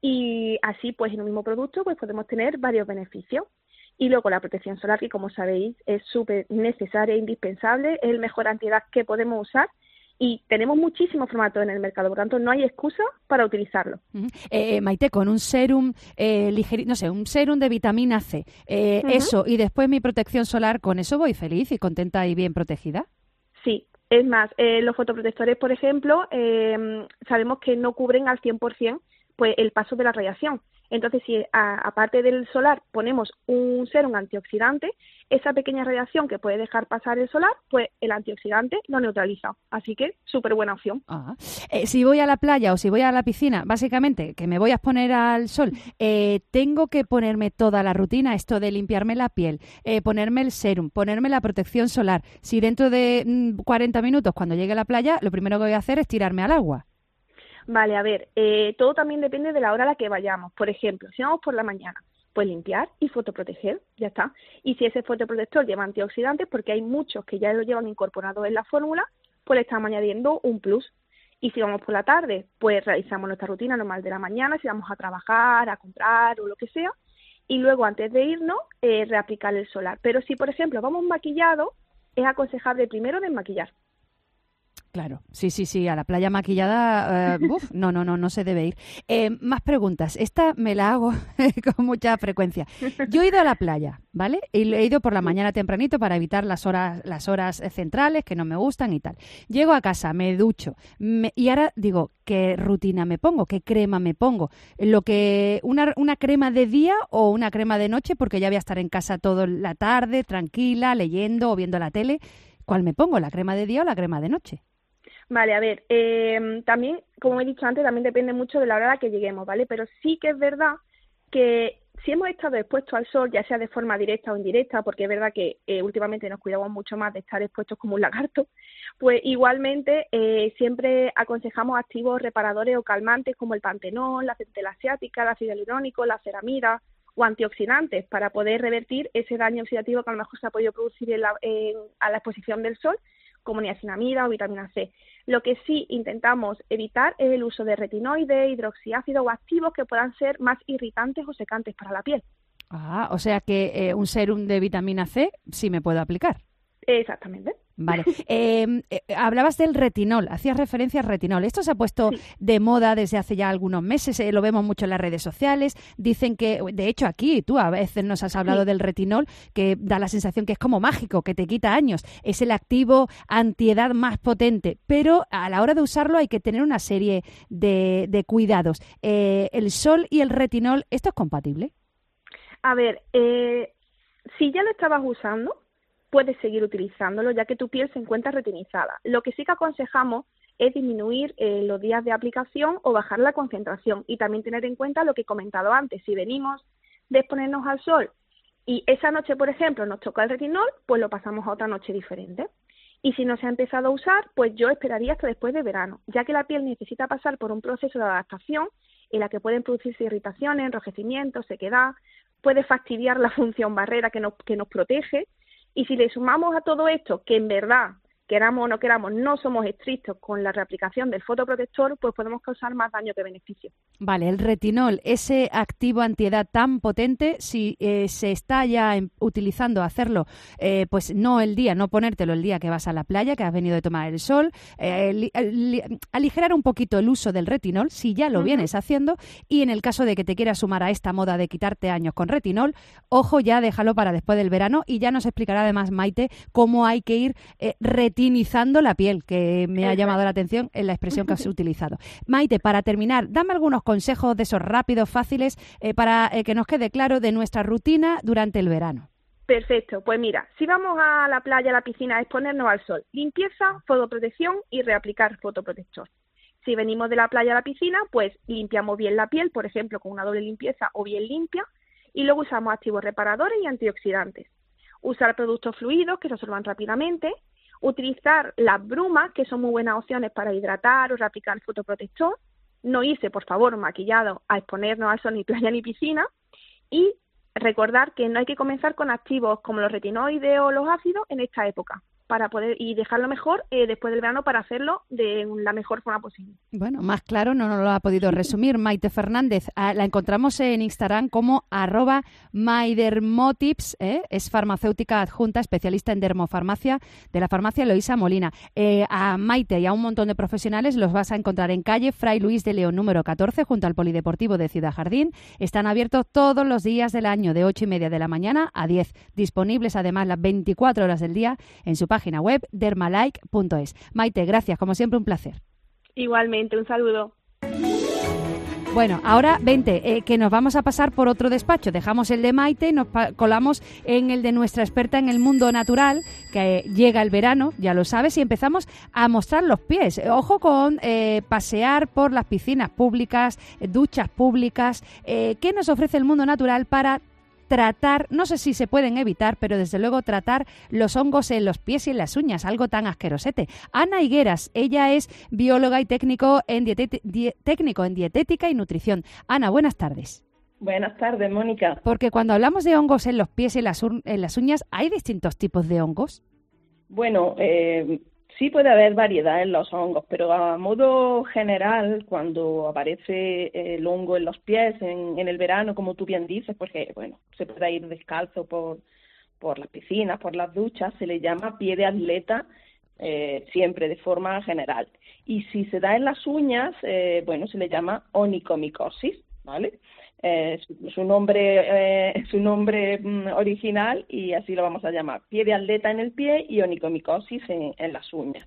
y así pues en un mismo producto pues podemos tener varios beneficios. Y luego la protección solar, que como sabéis es súper necesaria e indispensable, es el mejor antiedad que podemos usar y tenemos muchísimos formatos en el mercado, por tanto no hay excusa para utilizarlo. Ujú. Eh, Maite, con un serum eh, ligeri- no sé, un serum de vitamina C, eh, Ujú. eso y después mi protección solar, ¿con eso voy feliz y contenta y bien protegida? Sí, es más, eh, los fotoprotectores, por ejemplo, eh, sabemos que no cubren al cien por ciento pues el paso de la radiación. Entonces, si a- aparte del solar ponemos un serum antioxidante, esa pequeña radiación que puede dejar pasar el solar, pues el antioxidante lo neutraliza. Así que súper buena opción. Ah. Eh, si voy a la playa o si voy a la piscina, básicamente que me voy a exponer al sol, eh, tengo que ponerme toda la rutina, esto de limpiarme la piel, eh, ponerme el serum, ponerme la protección solar. Si dentro de mm, cuarenta minutos, cuando llegue a la playa, lo primero que voy a hacer es tirarme al agua. Vale, a ver, eh, todo también depende de la hora a la que vayamos. Por ejemplo, si vamos por la mañana, pues limpiar y fotoproteger, ya está. Y si ese fotoprotector lleva antioxidantes, porque hay muchos que ya lo llevan incorporado en la fórmula, pues le estamos añadiendo un plus. Y si vamos por la tarde, pues realizamos nuestra rutina normal de la mañana, si vamos a trabajar, a comprar o lo que sea, y luego antes de irnos, eh, reaplicar el solar. Pero si, por ejemplo, vamos maquillados, es aconsejable primero desmaquillar. Claro, sí, sí, sí, a la playa maquillada, eh, uf, no, no, no, no se debe ir. Eh, más preguntas, esta me la hago con mucha frecuencia. Yo he ido a la playa, ¿vale? Y he ido por la mañana tempranito para evitar las horas, las horas centrales que no me gustan y tal. Llego a casa, me ducho me, y ahora digo, ¿qué rutina me pongo? ¿Qué crema me pongo? Lo que una, una crema de día o una crema de noche, porque ya voy a estar en casa toda la tarde, tranquila, leyendo o viendo la tele. ¿Cuál me pongo? ¿La crema de día o la crema de noche? Vale, a ver, eh, también, como he dicho antes, también depende mucho de la hora a la que lleguemos, ¿vale? Pero sí que es verdad que si hemos estado expuestos al sol, ya sea de forma directa o indirecta, porque es verdad que eh, últimamente nos cuidamos mucho más de estar expuestos como un lagarto, pues igualmente eh, siempre aconsejamos activos reparadores o calmantes como el pantenol, la centela asiática, el ácido hialurónico, la ceramida o antioxidantes para poder revertir ese daño oxidativo que a lo mejor se ha podido producir en la, en, a la exposición del sol, como niacinamida o vitamina C. Lo que sí intentamos evitar es el uso de retinoides, hidroxiácidos o activos que puedan ser más irritantes o secantes para la piel. Ah, o sea que eh, un serum de vitamina C sí me puedo aplicar. Exactamente. Vale. Eh, eh, hablabas del retinol, hacías referencia al retinol. Esto se ha puesto sí. de moda desde hace ya algunos meses, eh, lo vemos mucho en las redes sociales. Dicen que, de hecho aquí tú a veces nos has hablado sí. del retinol, que da la sensación que es como mágico, que te quita años. Es el activo antiedad más potente, pero a la hora de usarlo hay que tener una serie de, de cuidados. Eh, ¿El sol y el retinol, esto es compatible? A ver, eh, si ya lo estabas usando, puedes seguir utilizándolo ya que tu piel se encuentra retinizada. Lo que sí que aconsejamos es disminuir eh, los días de aplicación o bajar la concentración y también tener en cuenta lo que he comentado antes. Si venimos de exponernos al sol y esa noche, por ejemplo, nos toca el retinol, pues lo pasamos a otra noche diferente. Y si no se ha empezado a usar, pues yo esperaría hasta después de verano, ya que la piel necesita pasar por un proceso de adaptación en la que pueden producirse irritaciones, enrojecimientos, sequedad, puede fastidiar la función barrera que nos, que nos protege. Y si le sumamos a todo esto, que en verdad, queramos o no queramos, no somos estrictos con la reaplicación del fotoprotector, pues podemos causar más daño que beneficio. Vale, el retinol, ese activo antiedad tan potente, si eh, se está ya en, utilizando hacerlo, eh, pues no el día, no ponértelo el día que vas a la playa, que has venido de tomar el sol, eh, li, li, aligerar un poquito el uso del retinol, si ya lo uh-huh. vienes haciendo, y en el caso de que te quieras sumar a esta moda de quitarte años con retinol, ojo, ya déjalo para después del verano, y ya nos explicará además Maite cómo hay que ir eh, retinolizando la piel, que me ha llamado la atención en la expresión que has utilizado. Maite, para terminar, dame algunos consejos de esos rápidos, fáciles, eh, para eh, que nos quede claro de nuestra rutina durante el verano. Perfecto, pues mira, si vamos a la playa, a la piscina, a exponernos al sol, limpieza, fotoprotección y reaplicar fotoprotector. Si venimos de la playa a la piscina, pues limpiamos bien la piel, por ejemplo, con una doble limpieza o bien limpia, y luego usamos activos reparadores y antioxidantes. Usar productos fluidos que resuelvan rápidamente. Utilizar las brumas, que son muy buenas opciones para hidratar o reaplicar el fotoprotector. No irse, por favor, maquillado a exponernos al sol ni playa ni piscina. Y recordar que no hay que comenzar con activos como los retinoides o los ácidos en esta época, para poder y dejarlo mejor eh, después del verano para hacerlo de la mejor forma posible. Bueno, más claro no nos lo ha podido resumir Maite Fernández. La encontramos en Instagram como arroba mydermotips, ¿eh? Es farmacéutica adjunta, especialista en dermofarmacia de la farmacia Eloísa Molina. Eh, a Maite y a un montón de profesionales los vas a encontrar en calle Fray Luis de León número catorce, junto al Polideportivo de Ciudad Jardín. Están abiertos todos los días del año, de ocho y media de la mañana a diez. Disponibles además las veinticuatro horas del día en su página página web dermalike punto es. Maite, gracias, como siempre un placer. Igualmente, un saludo. Bueno, ahora vente, eh, que nos vamos a pasar por otro despacho. Dejamos el de Maite y nos colamos en el de nuestra experta en el mundo natural, que eh, llega el verano, ya lo sabes, y empezamos a mostrar los pies. Ojo con eh, pasear por las piscinas públicas, eh, duchas públicas. Eh, ¿Qué nos ofrece el mundo natural para tratar, no sé si se pueden evitar, pero desde luego tratar los hongos en los pies y en las uñas, algo tan asquerosete? Ana Higueras, ella es bióloga y técnico en, dietet- die- técnico en dietética y nutrición. Ana, buenas tardes. Buenas tardes, Mónica. Porque cuando hablamos de hongos en los pies y en las, un- en las uñas, ¿hay distintos tipos de hongos? Bueno, eh, sí puede haber variedad en los hongos, pero a modo general, cuando aparece el hongo en los pies en, en el verano, como tú bien dices, porque bueno, se puede ir descalzo por, por las piscinas, por las duchas, se le llama pie de atleta, eh, siempre de forma general. Y si se da en las uñas, eh, bueno, se le llama onicomicosis, ¿vale? Eh, su, su nombre eh, su nombre mm, original, y así lo vamos a llamar, pie de atleta en el pie y onicomicosis en, en las uñas.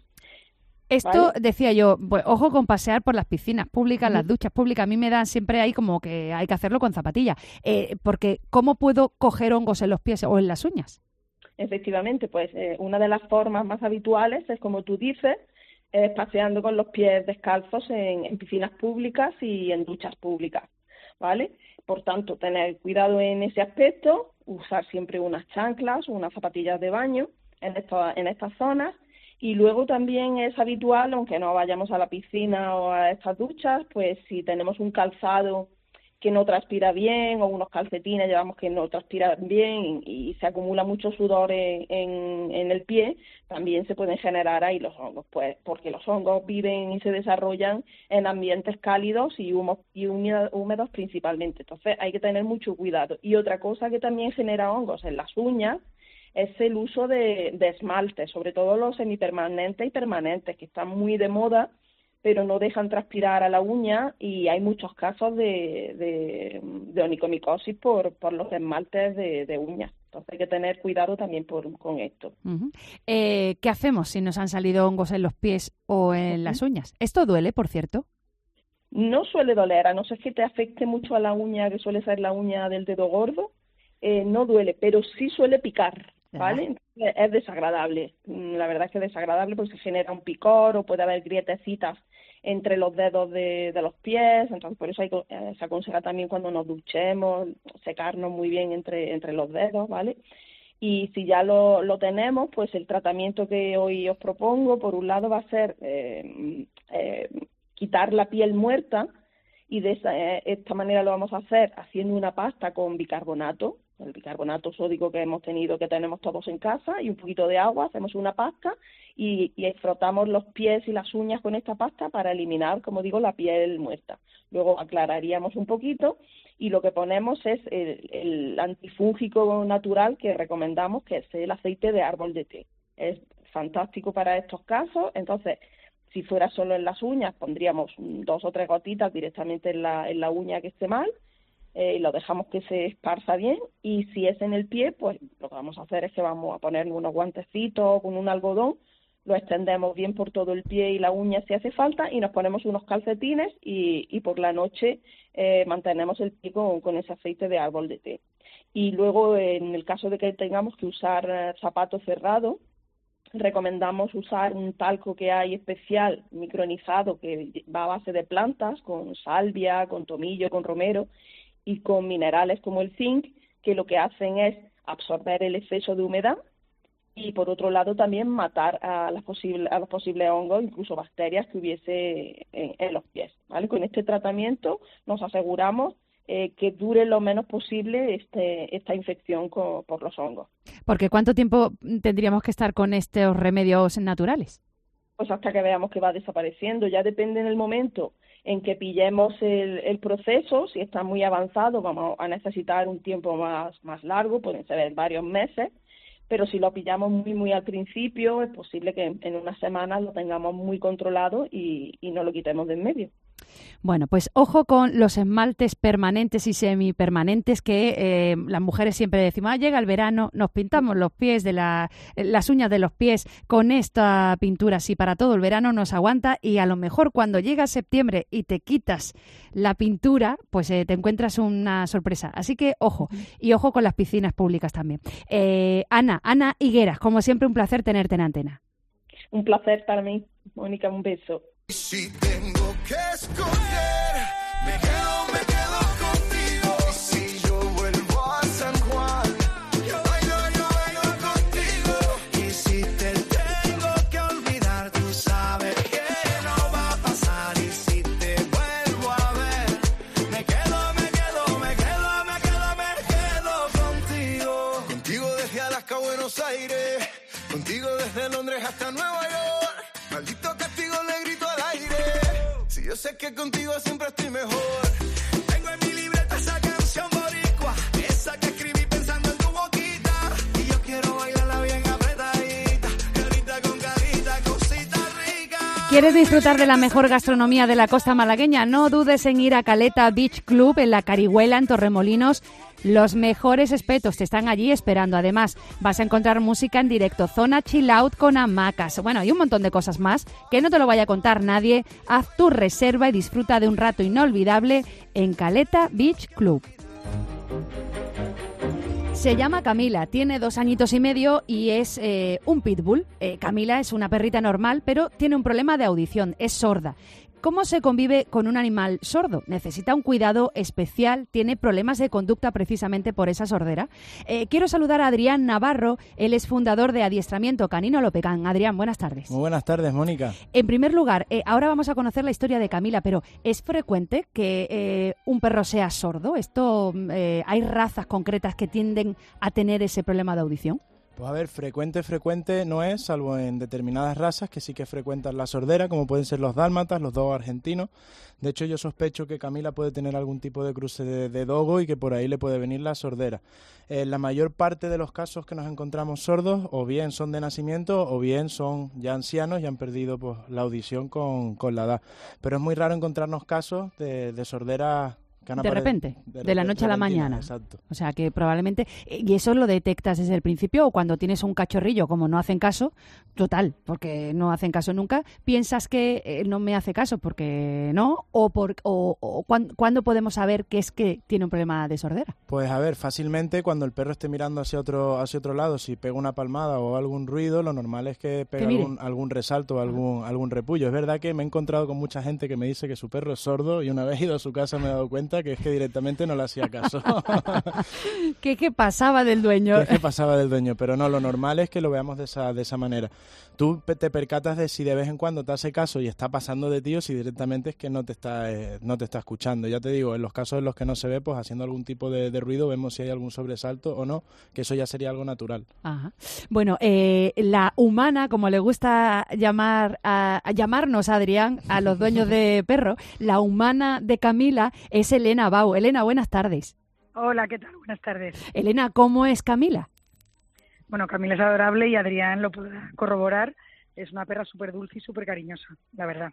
Esto, ¿vale? Decía yo, pues, ojo con pasear por las piscinas públicas, las duchas públicas. A mí me dan siempre ahí como que hay que hacerlo con zapatilla, eh, porque ¿cómo puedo coger hongos en los pies o en las uñas? Efectivamente, pues eh, una de las formas más habituales es, como tú dices, es paseando con los pies descalzos en, en piscinas públicas y en duchas públicas, ¿vale? Por tanto, tener cuidado en ese aspecto, usar siempre unas chanclas o unas zapatillas de baño en, esto, en estas zonas. Y luego también es habitual, aunque no vayamos a la piscina o a estas duchas, pues si tenemos un calzado que no transpira bien o unos calcetines llevamos que no transpiran bien y, y se acumula mucho sudor en, en, en el pie, también se pueden generar ahí los hongos, pues porque los hongos viven y se desarrollan en ambientes cálidos y, humos, y húmedos principalmente. Entonces hay que tener mucho cuidado. Y otra cosa que también genera hongos en las uñas es el uso de, de esmaltes, sobre todo los semipermanentes y permanentes, que están muy de moda, pero no dejan transpirar a la uña, y hay muchos casos de, de, de onicomicosis por, por los esmaltes de, de uñas. Entonces hay que tener cuidado también por, con esto. Uh-huh. Eh, ¿Qué hacemos si nos han salido hongos en los pies o en uh-huh. las uñas? ¿Esto duele, por cierto? No suele doler, a no ser que te afecte mucho a la uña, que suele ser la uña del dedo gordo, eh, no duele, pero sí suele picar. ¿vale? Entonces, es desagradable. La verdad es que es desagradable porque se genera un picor o puede haber grietecitas entre los dedos de, de los pies. Entonces, por eso hay, eh, se aconseja también cuando nos duchemos secarnos muy bien entre, entre los dedos, ¿vale? Y si ya lo, lo tenemos, pues el tratamiento que hoy os propongo, por un lado, va a ser eh, eh, quitar la piel muerta, y de esa, eh, esta manera lo vamos a hacer haciendo una pasta con bicarbonato, el bicarbonato sódico que hemos tenido, que tenemos todos en casa, y un poquito de agua. Hacemos una pasta y, y frotamos los pies y las uñas con esta pasta para eliminar, como digo, la piel muerta. Luego aclararíamos un poquito y lo que ponemos es el, el antifúngico natural que recomendamos, que es el aceite de árbol de té. Es fantástico para estos casos. Entonces, si fuera solo en las uñas, pondríamos dos o tres gotitas directamente en la, en la uña que esté mal, eh, y lo dejamos que se esparza bien. Y si es en el pie, pues lo que vamos a hacer es que vamos a poner unos guantecitos con un algodón, lo extendemos bien por todo el pie y la uña si hace falta, y nos ponemos unos calcetines y, y por la noche eh, mantenemos el pie con, con ese aceite de árbol de té. Y luego, en el caso de que tengamos que usar eh, zapato cerrado, recomendamos usar un talco que hay especial, micronizado, que va a base de plantas, con salvia, con tomillo, con romero y con minerales como el zinc, que lo que hacen es absorber el exceso de humedad y, por otro lado, también matar a, las posible, a los posibles hongos, incluso bacterias que hubiese en, en los pies, ¿vale? Con este tratamiento nos aseguramos Eh, que dure lo menos posible este, esta infección con, por los hongos. Porque ¿cuánto tiempo tendríamos que estar con estos remedios naturales? Pues hasta que veamos que va desapareciendo. Ya depende en el momento en que pillemos el, el proceso. Si está muy avanzado, vamos a necesitar un tiempo más, más largo, pueden ser varios meses, pero si lo pillamos muy muy al principio, es posible que en, en unas semanas lo tengamos muy controlado y, y no lo quitemos de en medio. Bueno, pues ojo con los esmaltes permanentes y semipermanentes que eh, las mujeres siempre decimos, ah, llega el verano, nos pintamos los pies, de la, las uñas de los pies con esta pintura, así para todo el verano nos aguanta, y a lo mejor cuando llega septiembre y te quitas la pintura, pues eh, te encuentras una sorpresa. Así que ojo, y ojo con las piscinas públicas también. Eh, Ana, Ana Higueras, como siempre, un placer tenerte en antena. Un placer para mí, Mónica, un beso. Si tengo que escoger, me quedo, me quedo contigo. Y si yo vuelvo a San Juan, yo bailo, yo bailo contigo. Y si te tengo que olvidar, tú sabes que no va a pasar. Y si te vuelvo a ver, me quedo, me quedo, me quedo, me quedo, me quedo contigo. Contigo desde Alaska a Buenos Aires, contigo desde Londres hasta Nueva York. Maldito castigo le grito al aire. Si yo sé que contigo siempre estoy mejor. Tengo en mi libreta esa canción boricua, esa que escribí pensando en tu boquita. Y yo quiero bailarla bien apretadita, carita con carita, cosita rica. ¿Quieres disfrutar de la mejor gastronomía de la costa malagueña? No dudes en ir a Caleta Beach Club en la Carihuela, en Torremolinos. Los mejores espetos te están allí esperando. Además, vas a encontrar música en directo, zona chill out con hamacas. Bueno, y un montón de cosas más que no te lo vaya a contar nadie. Haz tu reserva y disfruta de un rato inolvidable en Caleta Beach Club. Se llama Camila, tiene dos añitos y medio y es eh, un pitbull. Eh, Camila es una perrita normal, pero tiene un problema de audición, es sorda. ¿Cómo se convive con un animal sordo? Necesita un cuidado especial, tiene problemas de conducta precisamente por esa sordera. Eh, quiero saludar a Adrián Navarro, él es fundador de Adiestramiento Canino Lopecán. Adrián, buenas tardes. Muy buenas tardes, Mónica. En primer lugar, eh, ahora vamos a conocer la historia de Camila, pero ¿es frecuente que eh, un perro sea sordo? Esto, eh, ¿hay razas concretas que tienden a tener ese problema de audición? Pues a ver, frecuente, frecuente no es, salvo en determinadas razas que sí que frecuentan la sordera, como pueden ser los dálmatas, los dogos argentinos. De hecho, yo sospecho que Camila puede tener algún tipo de cruce de, de dogo y que por ahí le puede venir la sordera. Eh, la mayor parte de los casos que nos encontramos sordos, o bien son de nacimiento, o bien son ya ancianos y han perdido pues, la audición con, con la edad. Pero es muy raro encontrarnos casos de, de sordera Que han de apare- repente, de de la repente, noche a la repentina, mañana. exacto. O sea que probablemente... ¿Y eso lo detectas desde el principio o cuando tienes un cachorrillo, como no hacen caso? Total, porque no hacen caso nunca. ¿Piensas que eh, no me hace caso porque no? ¿O, por, o, o cuán- cuándo podemos saber que es que tiene un problema de sordera? Pues a ver, fácilmente cuando el perro esté mirando hacia otro hacia otro lado, si pega una palmada o algún ruido, lo normal es que pegue mire. algún, algún resalto o algún, algún repullo. Es verdad que me he encontrado con mucha gente que me dice que su perro es sordo y una vez ido a su casa me he dado cuenta que es que directamente no le hacía caso. ¿Qué, ¿Qué pasaba del dueño? ¿Qué es que pasaba del dueño? Pero no, lo normal es que lo veamos de esa, de esa manera. Tú pe- te percatas de si de vez en cuando te hace caso y está pasando de ti o si directamente es que no te está eh, no te está escuchando. Ya te digo, en los casos en los que no se ve, pues haciendo algún tipo de, de ruido vemos si hay algún sobresalto o no, que eso ya sería algo natural. Ajá. Bueno, eh, la humana, como le gusta llamar a, a llamarnos a Adrián, a los dueños de perro, la humana de Camila es Elena Bau. Elena, buenas tardes. Hola, ¿qué tal? Buenas tardes. Elena, ¿cómo es Camila? Bueno, Camila es adorable y Adrián lo podrá corroborar. Es una perra súper dulce y súper cariñosa, la verdad.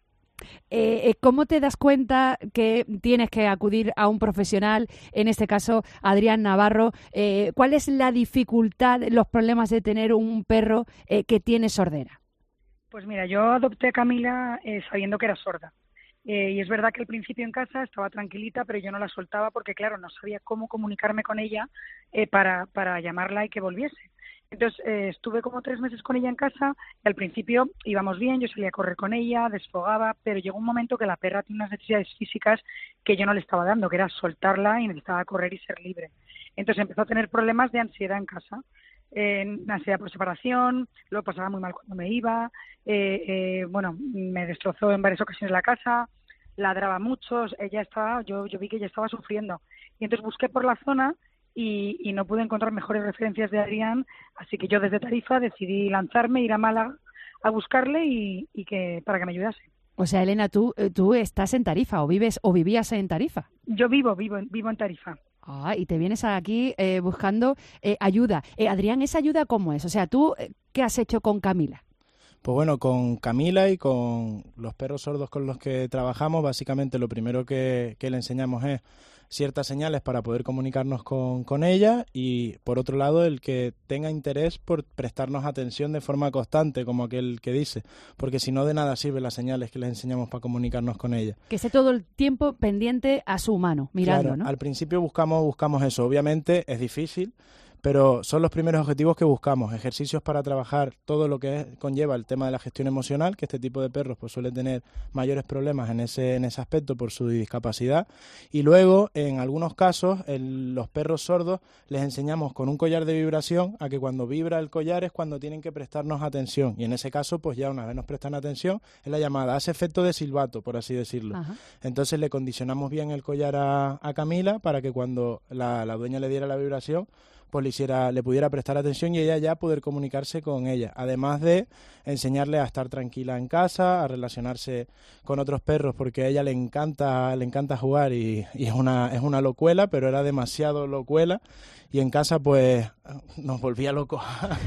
Eh, eh, ¿Cómo te das cuenta que tienes que acudir a un profesional, en este caso Adrián Navarro? Eh, ¿Cuál es la dificultad, los problemas de tener un perro eh, que tiene sordera? Pues mira, yo adopté a Camila eh, sabiendo que era sorda. Eh, y es verdad que al principio en casa estaba tranquilita, pero yo no la soltaba porque, claro, no sabía cómo comunicarme con ella eh, para, para llamarla y que volviese. Entonces eh, estuve como tres meses con ella en casa y al principio íbamos bien, yo salía a correr con ella, desfogaba, pero llegó un momento que la perra tiene unas necesidades físicas que yo no le estaba dando, que era soltarla y necesitaba correr y ser libre. Entonces empezó a tener problemas de ansiedad en casa, eh, ansiedad por separación, lo pasaba muy mal cuando me iba, eh, eh, bueno, me destrozó en varias ocasiones la casa, ladraba mucho, ella estaba, yo, yo vi que ella estaba sufriendo. Y entonces busqué por la zona Y, y no pude encontrar mejores referencias de Adrián, así que yo desde Tarifa decidí lanzarme, ir a Málaga a buscarle y, y que para que me ayudase. O sea, Elena, tú, eh, tú estás en Tarifa o vives o vivías en Tarifa. Yo vivo, vivo, vivo en Tarifa. Ah, y te vienes aquí eh, buscando eh, ayuda. Eh, Adrián, ¿esa ayuda cómo es? O sea, ¿tú eh, qué has hecho con Camila? Pues bueno, con Camila y con los perros sordos con los que trabajamos, básicamente lo primero que, que le enseñamos es ciertas señales para poder comunicarnos con, con ella y, por otro lado, el que tenga interés por prestarnos atención de forma constante, como aquel que dice, porque si no, de nada sirven las señales que les enseñamos para comunicarnos con ella. Que esté todo el tiempo pendiente a su mano, mirando, Claro, ¿no? al principio buscamos, buscamos eso. Obviamente es difícil, pero son los primeros objetivos que buscamos, ejercicios para trabajar todo lo que es, conlleva el tema de la gestión emocional, que este tipo de perros pues suele tener mayores problemas en ese en ese aspecto por su discapacidad, y luego en algunos casos en los perros sordos les enseñamos con un collar de vibración a que cuando vibra el collar es cuando tienen que prestarnos atención, y en ese caso pues ya una vez nos prestan atención es la llamada, hace efecto de silbato, por así decirlo. Ajá. Entonces le condicionamos bien el collar a, a Camila para que cuando la, la dueña le diera la vibración pues le, hiciera, le pudiera prestar atención y ella ya poder comunicarse con ella, además de enseñarle a estar tranquila en casa, a relacionarse con otros perros, porque a ella le encanta le encanta jugar y, y es una es una locuela, pero era demasiado locuela, y en casa pues nos volvía locos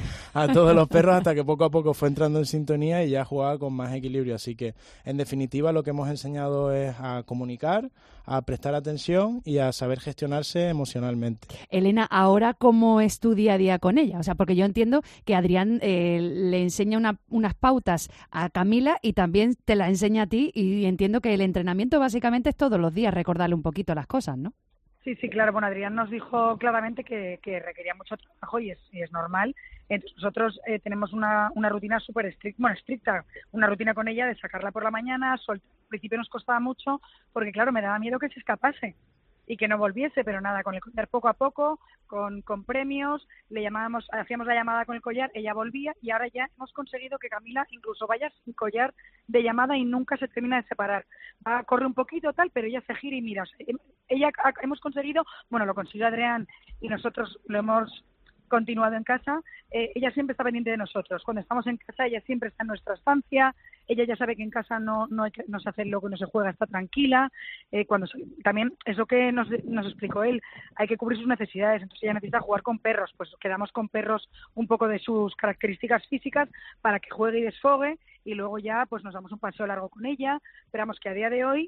a todos los perros hasta que poco a poco fue entrando en sintonía y ya jugaba con más equilibrio. Así que en definitiva lo que hemos enseñado es a comunicar, a prestar atención y a saber gestionarse emocionalmente. Elena, ahora, ¿cómo es tu día a día con ella? O sea, porque yo entiendo que Adrián eh, le enseña una, unas pautas a Camila y también te la enseña a ti, y entiendo que el entrenamiento básicamente es todos los días recordarle un poquito las cosas, ¿no? Sí, sí, claro. Bueno, Adrián nos dijo claramente que, que requería mucho trabajo y es, y es normal. Entonces nosotros eh, tenemos una, una rutina súper estricta, bueno, estricta, una rutina con ella de sacarla por la mañana, soltar. Al principio nos costaba mucho porque, claro, me daba miedo que se escapase y que no volviese, pero nada, con el collar poco a poco, con, con premios, le llamábamos, hacíamos la llamada con el collar, ella volvía, y ahora ya hemos conseguido que Camila incluso vaya sin collar de llamada y nunca se termina de separar. Va, corre un poquito tal, pero ella se gira y mira. O sea, ella ha, hemos conseguido, bueno, lo consiguió Adrián y nosotros lo hemos continuado en casa, eh, ella siempre está pendiente de nosotros. Cuando estamos en casa, ella siempre está en nuestra estancia, ella ya sabe que en casa no no, hay que, no se hace lo que no se juega, está tranquila. Eh, cuando se, también es lo que nos, nos explicó él, hay que cubrir sus necesidades, entonces ella necesita jugar con perros, pues quedamos con perros un poco de sus características físicas para que juegue y desfogue, y luego ya pues nos damos un paseo largo con ella. Esperamos que a día de hoy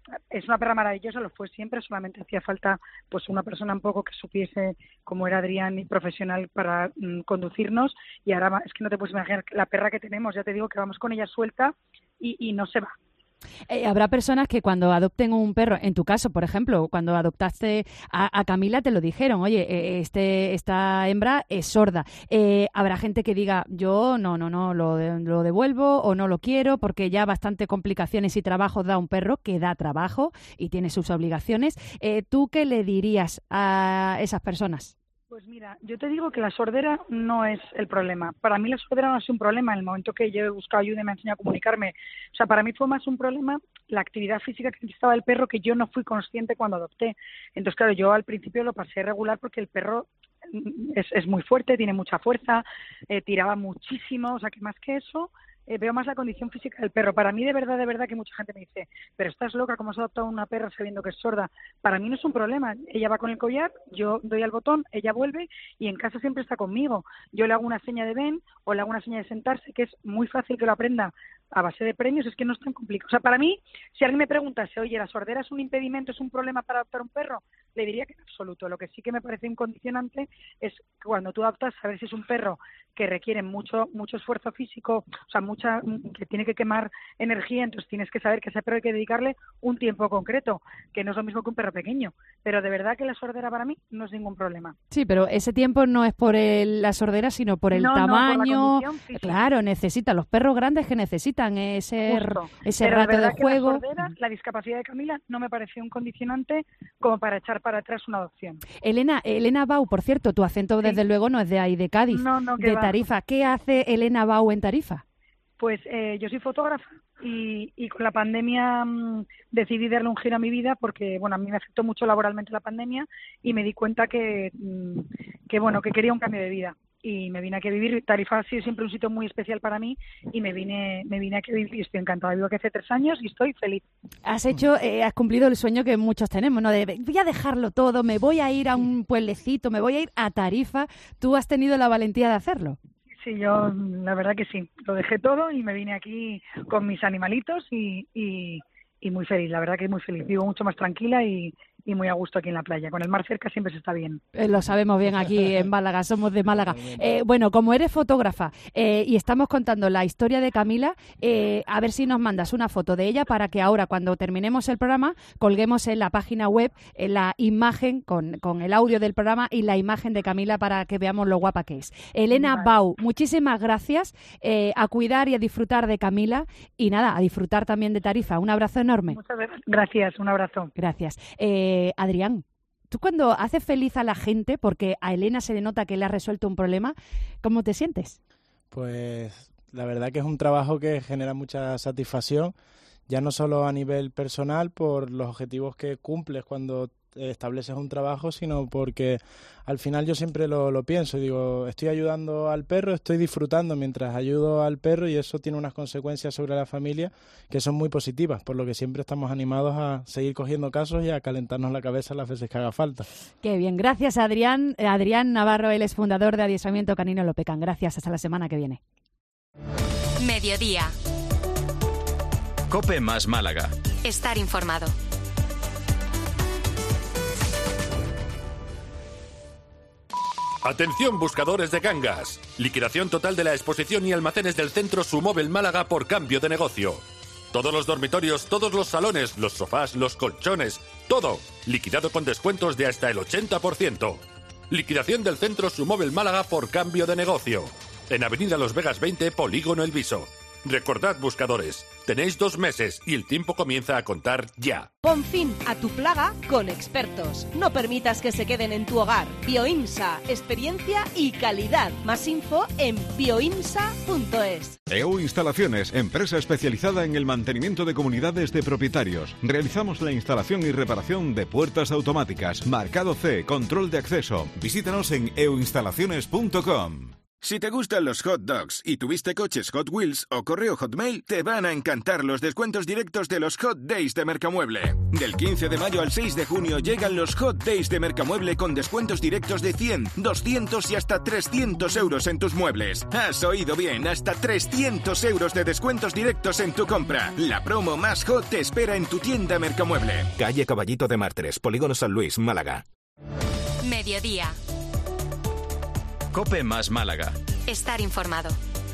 es una perra maravillosa, lo fue siempre, solamente hacía falta pues una persona un poco que supiese cómo era Adrián y profesional para mm, conducirnos, y ahora es que no te puedes imaginar la perra que tenemos, ya te digo que vamos con ella suelta y, y no se va. Eh, habrá personas que cuando adopten un perro, en tu caso, por ejemplo, cuando adoptaste a, a Camila te lo dijeron, oye, eh, este esta hembra es sorda. Eh, habrá gente que diga, yo no, no, no, lo, lo devuelvo o no lo quiero porque ya bastante complicaciones y trabajo da un perro que da trabajo y tiene sus obligaciones. Eh, ¿Tú qué le dirías a esas personas? Pues mira, yo te digo que la sordera no es el problema. Para mí la sordera no es un problema en el momento que yo he buscado ayuda y me ha enseñado a comunicarme. O sea, para mí fue más un problema la actividad física que necesitaba el perro, que yo no fui consciente cuando adopté. Entonces, claro, yo al principio lo pasé regular porque el perro es, es muy fuerte, tiene mucha fuerza, eh, tiraba muchísimo, o sea, que más que eso... Eh, veo más la condición física del perro. Para mí, de verdad, de verdad, que mucha gente me dice, pero estás loca, ¿cómo has adoptado una perra sabiendo que es sorda? Para mí no es un problema. Ella va con el collar, yo doy al botón, ella vuelve y en casa siempre está conmigo. Yo le hago una seña de ven o le hago una seña de sentarse, que es muy fácil que lo aprenda a base de premios, es que no es tan complicado. O sea, para mí, si alguien me preguntase, oye, ¿la sordera es un impedimento, es un problema para adoptar un perro? Le diría que en absoluto. Lo que sí que me parece un condicionante es que cuando tú adoptas, saber si es un perro que requiere mucho mucho esfuerzo físico, o sea, mucha que tiene que quemar energía, entonces tienes que saber que a ese perro hay que dedicarle un tiempo concreto, que no es lo mismo que un perro pequeño. Pero de verdad que la sordera para mí no es ningún problema. Sí, pero ese tiempo no es por el, la sordera, sino por el no, tamaño. No, por la condición física. Claro, necesita los perros grandes que necesitan ese, ese pero rato de, de verdad juego. Que la sordera, la discapacidad de Camila no me pareció un condicionante como para echar para atrás una adopción. Elena, Elena Bau, por cierto, tu acento Sí. desde luego no es de ahí, de Cádiz, No, no, que de va. Tarifa. ¿Qué hace Elena Bau en Tarifa? Pues eh, yo soy fotógrafa y, y con la pandemia mmm, decidí darle un giro a mi vida porque, bueno, a mí me afectó mucho laboralmente la pandemia y me di cuenta que, mmm, que bueno, que quería un cambio de vida. Y me vine aquí a vivir. Tarifa ha sido siempre un sitio muy especial para mí y me vine me vine aquí a vivir y estoy encantada. Vivo aquí hace tres años y estoy feliz. Has hecho, eh, has cumplido el sueño que muchos tenemos, ¿no? De voy a dejarlo todo, me voy a ir a un pueblecito, me voy a ir a Tarifa. ¿Tú has tenido la valentía de hacerlo? Sí, yo la verdad que sí. Lo dejé todo y me vine aquí con mis animalitos y, y, y muy feliz. La verdad que muy feliz. Vivo mucho más tranquila y, y muy a gusto aquí en la playa. Con el mar cerca siempre se está bien. Eh, lo sabemos bien aquí en Málaga, somos de Málaga. Eh, bueno, como eres fotógrafa eh, y estamos contando la historia de Camila, eh, a ver si nos mandas una foto de ella para que ahora, cuando terminemos el programa, colguemos en la página web eh, la imagen con, con el audio del programa y la imagen de Camila para que veamos lo guapa que es. Elena Vale. Bau, muchísimas gracias. Eh, a cuidar y a disfrutar de Camila y nada, a disfrutar también de Tarifa. Un abrazo enorme. Muchas gracias, un abrazo. Gracias. Eh, Adrián, tú cuando haces feliz a la gente, porque a Elena se le nota que le ha resuelto un problema, ¿cómo te sientes? Pues la verdad que es un trabajo que genera mucha satisfacción, ya no solo a nivel personal por los objetivos que cumples cuando estableces un trabajo, sino porque al final yo siempre lo, lo pienso, digo, estoy ayudando al perro, estoy disfrutando mientras ayudo al perro y eso tiene unas consecuencias sobre la familia que son muy positivas, por lo que siempre estamos animados a seguir cogiendo casos y a calentarnos la cabeza las veces que haga falta. Qué bien, gracias Adrián. Adrián Navarro, él es fundador de Adiestramiento Canino Lopecan. Gracias, hasta la semana que viene. Mediodía. COPE más Málaga. Estar informado. Atención buscadores de Cangas. Liquidación total de la exposición y almacenes del centro Sumóvel Málaga por cambio de negocio. Todos los dormitorios, todos los salones, los sofás, los colchones, todo. Liquidado con descuentos de hasta el ochenta por ciento. Liquidación del centro Sumóvel Málaga por cambio de negocio. En Avenida Los Vegas veinte, Polígono El Viso. Recordad, buscadores, tenéis dos meses y el tiempo comienza a contar ya. Pon fin a tu plaga con expertos. No permitas que se queden en tu hogar. Bioinsa, experiencia y calidad. Más info en bioinsa punto es. E U Instalaciones, empresa especializada en el mantenimiento de comunidades de propietarios. Realizamos la instalación y reparación de puertas automáticas, marcado C, control de acceso. Visítanos en e u instalaciones punto com. Si te gustan los hot dogs y tuviste coches Hot Wheels o correo Hotmail, te van a encantar los descuentos directos de los Hot Days de Mercamueble. Del quince de mayo al seis de junio llegan los Hot Days de Mercamueble con descuentos directos de cien, doscientos y hasta trescientos euros en tus muebles. Has oído bien, hasta trescientos euros de descuentos directos en tu compra. La promo más hot te espera en tu tienda Mercamueble. Calle Caballito de Martres, Polígono San Luis, Málaga. Mediodía. Cope más Málaga. Estar informado.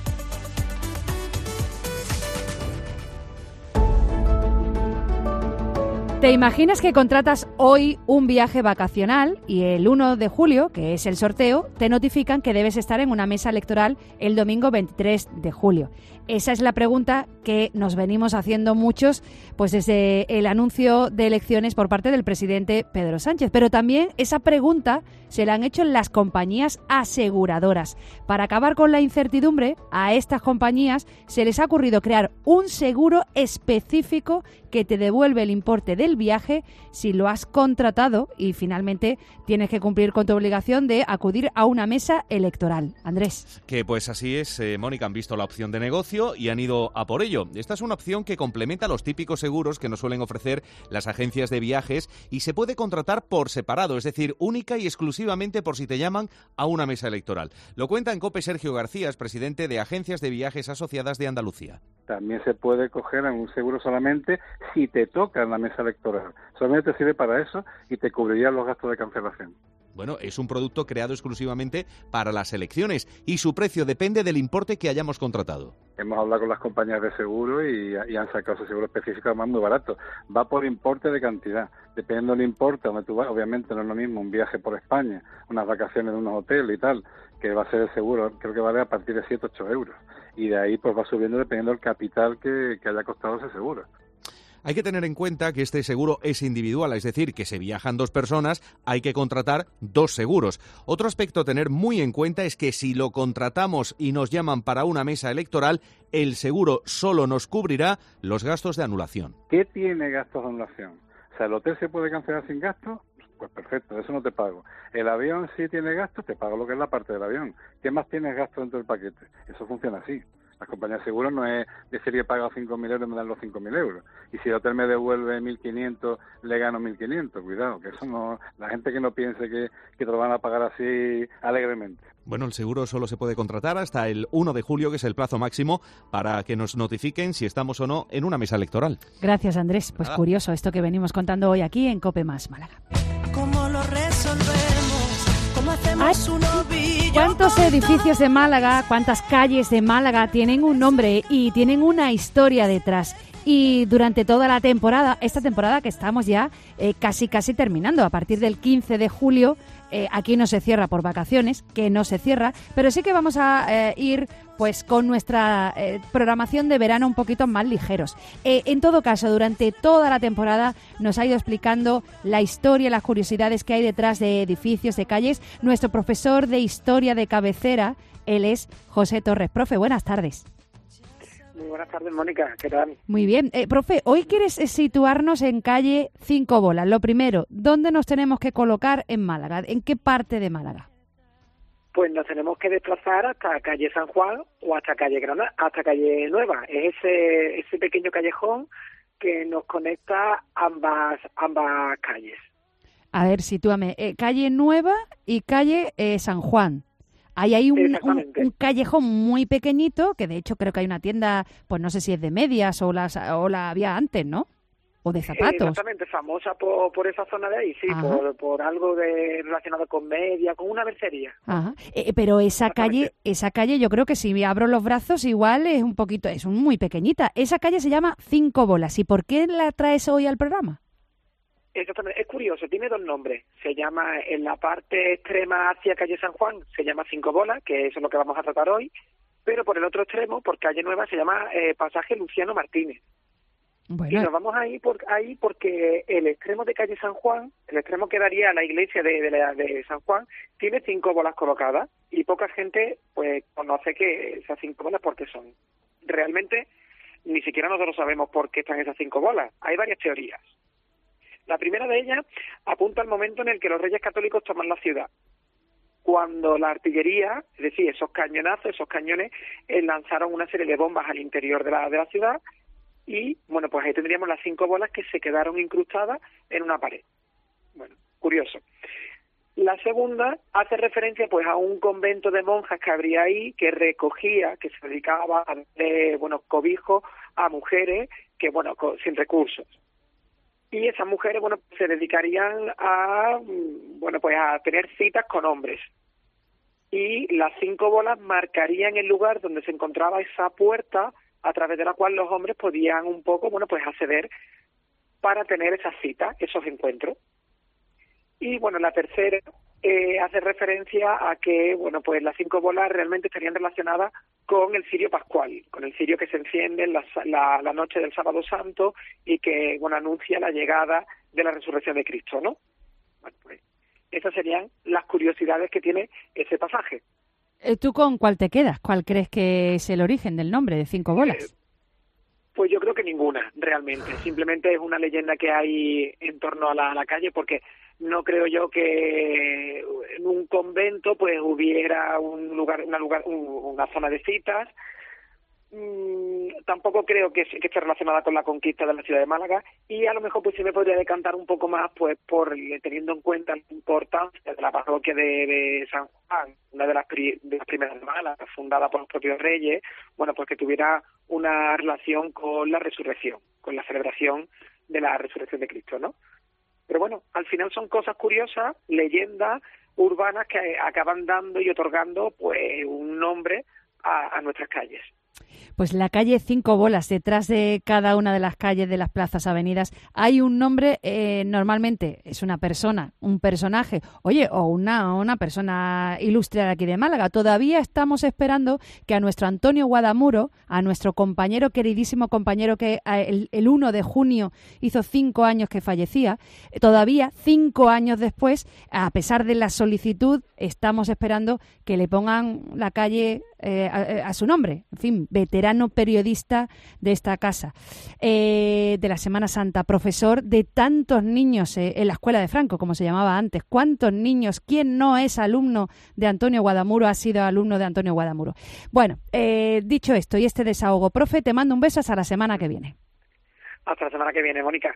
¿Te imaginas que contratas hoy un viaje vacacional y el uno de julio, que es el sorteo, te notifican que debes estar en una mesa electoral el domingo veintitrés de julio? Esa es la pregunta que nos venimos haciendo muchos pues desde el anuncio de elecciones por parte del presidente Pedro Sánchez. Pero también esa pregunta se la han hecho las compañías aseguradoras. Para acabar con la incertidumbre, a estas compañías se les ha ocurrido crear un seguro específico que te devuelve el importe del viaje si lo has contratado y finalmente tienes que cumplir con tu obligación de acudir a una mesa electoral. Andrés. Que pues así es, eh, Mónica, han visto la opción de negocio y han ido a por ello. Esta es una opción que complementa los típicos seguros que nos suelen ofrecer las agencias de viajes y se puede contratar por separado, es decir, única y exclusivamente por si te llaman a una mesa electoral. Lo cuenta en COPE Sergio García, es presidente de Agencias de Viajes Asociadas de Andalucía. También se puede coger en un seguro solamente si te toca en la mesa electoral. Solamente te sirve para eso y te cubriría los gastos de cancelación. Bueno, es un producto creado exclusivamente para las elecciones y su precio depende del importe que hayamos contratado. Hemos hablado con las compañías de seguro y, y han sacado ese seguro específico además muy barato. Va por importe de cantidad. Dependiendo del importe donde tú vas, obviamente no es lo mismo un viaje por España, unas vacaciones en unos hoteles y tal, que va a ser el seguro, creo que vale a partir de siete u ocho euros. Y de ahí pues va subiendo dependiendo del capital que, que haya costado ese seguro. Hay que tener en cuenta que este seguro es individual, es decir, que si viajan dos personas hay que contratar dos seguros. Otro aspecto a tener muy en cuenta es que si lo contratamos y nos llaman para una mesa electoral, el seguro solo nos cubrirá los gastos de anulación. ¿Qué tiene gastos de anulación? O sea, ¿el hotel se puede cancelar sin gastos? Pues perfecto, eso no te pago. ¿El avión sí tiene gastos? Te pago lo que es la parte del avión. ¿Qué más tienes gasto dentro del paquete? Eso funciona así. Las compañías de seguros no es decir que he pagado cinco mil euros y me dan los cinco mil euros. Y si el hotel me devuelve mil quinientos, le gano mil quinientos. Cuidado, que eso no... La gente que no piense que, que te lo van a pagar así alegremente. Bueno, el seguro solo se puede contratar hasta el uno de julio, que es el plazo máximo para que nos notifiquen si estamos o no en una mesa electoral. Gracias, Andrés. Pues ah. curioso esto que venimos contando hoy aquí en COPE más Málaga. ¿Cómo lo resolvemos? ¿Cómo hacemos un ovillo? ¿Cuántos edificios de Málaga, cuántas calles de Málaga tienen un nombre y tienen una historia detrás? Y durante toda la temporada, esta temporada que estamos ya eh, casi casi terminando, a partir del quince de julio, eh, aquí no se cierra por vacaciones, que no se cierra, pero sí que vamos a eh, ir pues con nuestra eh, programación de verano un poquito más ligeros. Eh, en todo caso, durante toda la temporada nos ha ido explicando la historia, las curiosidades que hay detrás de edificios, de calles, nuestro profesor de historia de cabecera, él es José Torres. Profe, buenas tardes. Muy buenas tardes, Mónica. ¿Qué tal? Muy bien. Eh, profe, hoy quieres situarnos en calle Cinco Bolas. Lo primero, ¿dónde nos tenemos que colocar en Málaga? ¿En qué parte de Málaga? Pues nos tenemos que desplazar hasta calle San Juan o hasta calle Granada, hasta calle Nueva. Es ese ese pequeño callejón que nos conecta ambas ambas calles. A ver, sitúame. Eh, calle Nueva y calle eh, San Juan. Ahí hay un, un, un callejón muy pequeñito, que de hecho creo que hay una tienda, pues no sé si es de medias o, las, o la había antes, ¿no? O de zapatos. Eh, exactamente, famosa por, por esa zona de ahí, sí, por, por algo de relacionado con media, con una mercería. Ajá. Eh, pero esa calle, esa calle yo creo que si abro los brazos igual es un poquito, es muy pequeñita. Esa calle se llama Cinco Bolas. ¿Y por qué la traes hoy al programa? Exactamente, es curioso, tiene dos nombres. Se llama, en la parte extrema hacia calle San Juan, se llama Cinco Bolas, que eso es lo que vamos a tratar hoy, pero por el otro extremo, por calle Nueva, se llama eh, Pasaje Luciano Martínez. Bueno. Y nos vamos ahí, por, ahí porque el extremo de calle San Juan, el extremo que daría a la iglesia de, de, la, de San Juan, tiene cinco bolas colocadas y poca gente pues conoce que esas cinco bolas porque son. Realmente ni siquiera nosotros sabemos por qué están esas cinco bolas. Hay varias teorías. La primera de ellas apunta al momento en el que los reyes católicos toman la ciudad. cuando la artillería, es decir, esos cañonazos, esos cañones, eh, lanzaron una serie de bombas al interior de la, de la ciudad y, bueno, pues ahí tendríamos las cinco bolas que se quedaron incrustadas en una pared. Bueno, curioso. La segunda hace referencia pues a un convento de monjas que habría ahí, que recogía, que se dedicaba a darle, bueno, cobijo a mujeres que, bueno, co- sin recursos. Y esas mujeres, bueno, se dedicarían a, bueno, pues a tener citas con hombres. Y las cinco bolas marcarían el lugar donde se encontraba esa puerta a través de la cual los hombres podían un poco, bueno, pues acceder para tener esas citas, esos encuentros. Y, bueno, la tercera eh, hace referencia a que, bueno, pues las cinco bolas realmente estarían relacionadas con el cirio pascual, con el cirio que se enciende en la, la, la noche del Sábado Santo y que, bueno, anuncia la llegada de la resurrección de Cristo, ¿no? Bueno, pues esas serían las curiosidades que tiene ese pasaje. Eh, ¿Tú con cuál te quedas? ¿Cuál crees que es el origen del nombre de cinco bolas? Eh, Pues yo creo que ninguna, realmente. Simplemente es una leyenda que hay en torno a la, a la calle, porque no creo yo que en un convento pues hubiera un lugar, una lugar, un, una zona de citas. Mm, tampoco creo que, que esté relacionada con la conquista de la ciudad de Málaga, y a lo mejor pues sí me podría decantar un poco más pues por teniendo en cuenta la importancia de la parroquia de, de San Juan, una de las, pri, de las primeras de Málaga, fundada por los propios reyes, bueno, pues que tuviera una relación con la resurrección, con la celebración de la resurrección de Cristo, ¿no? Pero bueno, al final son cosas curiosas, leyendas urbanas que acaban dando y otorgando pues un nombre a, a nuestras calles. Pues la calle Cinco Bolas, detrás de cada una de las calles, de las plazas, avenidas, hay un nombre, eh, normalmente es una persona, un personaje, oye, o una, una persona ilustre de aquí de Málaga. Todavía estamos esperando que a nuestro Antonio Guadamuro, a nuestro compañero, queridísimo compañero que el, el uno de junio hizo cinco años que fallecía, todavía cinco años después, a pesar de la solicitud, estamos esperando que le pongan la calle eh, a, a su nombre. En fin, veterano periodista de esta casa, eh, de la Semana Santa, profesor de tantos niños eh, en la Escuela de Franco, como se llamaba antes. ¿Cuántos niños? ¿Quién no es alumno de Antonio Guadamuro ha sido alumno de Antonio Guadamuro? Bueno, eh, dicho esto y este desahogo, profe, te mando un beso hasta la semana que viene. Hasta la semana que viene, Mónica.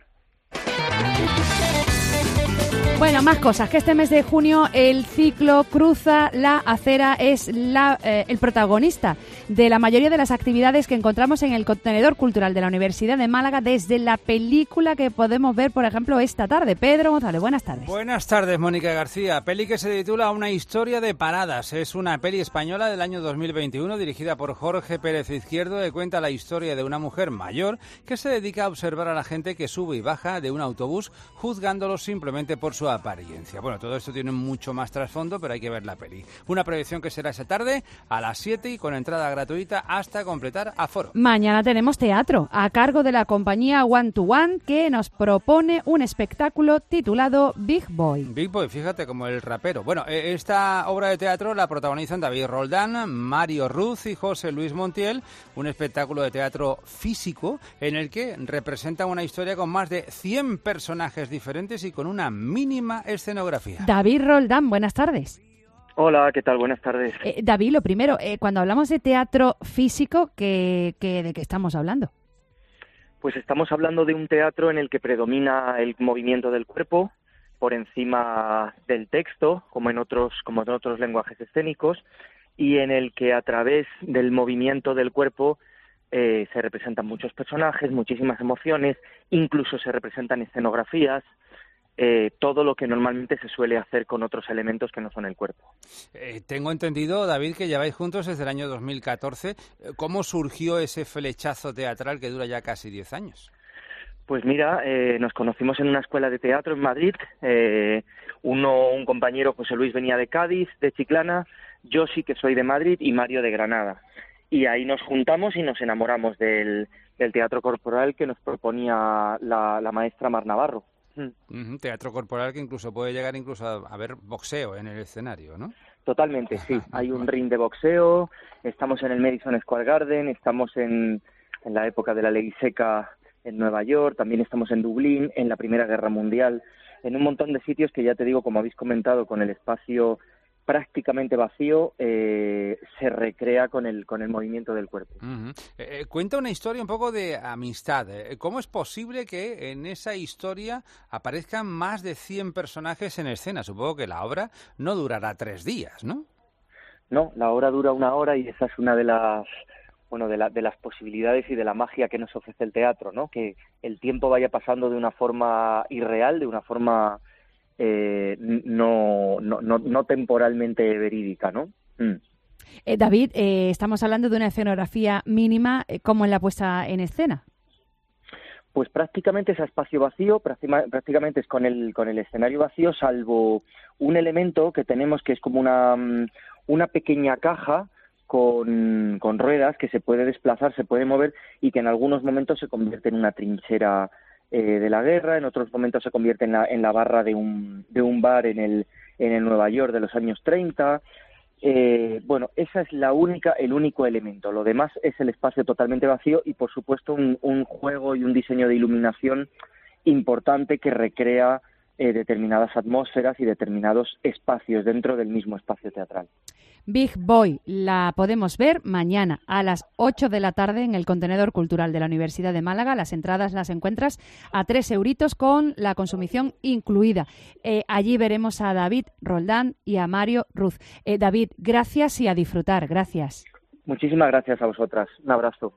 Bueno, más cosas, que este mes de junio el ciclo Cruza la Acera es la, eh, el protagonista de la mayoría de las actividades que encontramos en el contenedor cultural de la Universidad de Málaga, desde la película que podemos ver, por ejemplo, esta tarde. Pedro González, buenas tardes. Buenas tardes, Mónica García. Peli que se titula Una historia de paradas. Es una peli española del año dos mil veintiuno dirigida por Jorge Pérez Izquierdo, que cuenta la historia de una mujer mayor que se dedica a observar a la gente que sube y baja de un autobús, juzgándolos simplemente por su apariencia. Bueno, todo esto tiene mucho más trasfondo, pero hay que ver la peli. Una proyección que será esta tarde a las siete y con entrada gratuita hasta completar aforo. Mañana tenemos teatro a cargo de la compañía One to One, que nos propone un espectáculo titulado Big Boy. Big Boy, fíjate, como el rapero. Bueno, esta obra de teatro la protagonizan David Roldán, Mario Ruz y José Luis Montiel, un espectáculo de teatro físico en el que representa una historia con más de cien personajes diferentes y con una mínima escenografía. David Roldán, buenas tardes. Hola, ¿qué tal? Buenas tardes. Eh, David, lo primero, eh, cuando hablamos de teatro físico, ¿qué, qué, ¿de qué estamos hablando? Pues estamos hablando de un teatro en el que predomina el movimiento del cuerpo por encima del texto, como en otros, como en otros lenguajes escénicos, y en el que a través del movimiento del cuerpo eh, se representan muchos personajes, muchísimas emociones, incluso se representan escenografías. Eh, todo lo que normalmente se suele hacer con otros elementos que no son el cuerpo. Eh, tengo entendido, David, que lleváis juntos desde el año dos mil catorce. ¿Cómo surgió ese flechazo teatral que dura ya casi diez años? Pues mira, eh, nos conocimos en una escuela de teatro en Madrid. Eh, uno, un compañero, José Luis, venía de Cádiz, de Chiclana. Yo sí que soy de Madrid y Mario de Granada. Y ahí nos juntamos y nos enamoramos del, del teatro corporal que nos proponía la, la maestra Mar Navarro. Uh-huh, teatro corporal que incluso puede llegar incluso a, a ver boxeo en el escenario, ¿no? Totalmente, sí. Hay un ring de boxeo, estamos en el Madison Square Garden, estamos en, en la época de la ley seca en Nueva York, también estamos en Dublín, en la Primera Guerra Mundial, en un montón de sitios que ya te digo, como habéis comentado, con el espacio prácticamente vacío, eh, se recrea con el, con el movimiento del cuerpo. Uh-huh. eh, cuenta una historia un poco de amistad. ¿Cómo es posible que en esa historia aparezcan más de cien personajes en escena? Supongo que la obra no durará tres días, ¿no? No, la obra dura una hora y esa es una de las bueno de, la, de las posibilidades y de la magia que nos ofrece el teatro, ¿no? Que el tiempo vaya pasando de una forma irreal, de una forma eh, no, no, no, no temporalmente verídica, ¿no? Mm. Eh, David, eh, estamos hablando de una escenografía mínima, eh, ¿cómo en la puesta en escena? Pues prácticamente es a espacio vacío, prácticamente es con el con el escenario vacío, salvo un elemento que tenemos que es como una, una pequeña caja con, con ruedas que se puede desplazar, se puede mover y que en algunos momentos se convierte en una trinchera eh, de la guerra, en otros momentos se convierte en la, en la barra de un, de un bar en el, en el Nueva York de los años treinta. Eh, bueno, esa es la única, el único elemento. Lo demás es el espacio totalmente vacío y, por supuesto, un, un juego y un diseño de iluminación importante que recrea eh, determinadas atmósferas y determinados espacios dentro del mismo espacio teatral. Big Boy la podemos ver mañana a las ocho de la tarde en el Contenedor Cultural de la Universidad de Málaga. Las entradas las encuentras a tres euritos con la consumición incluida. Eh, allí veremos a David Roldán y a Mario Ruz. Eh, David, gracias y a disfrutar. Gracias. Muchísimas gracias a vosotras. Un abrazo.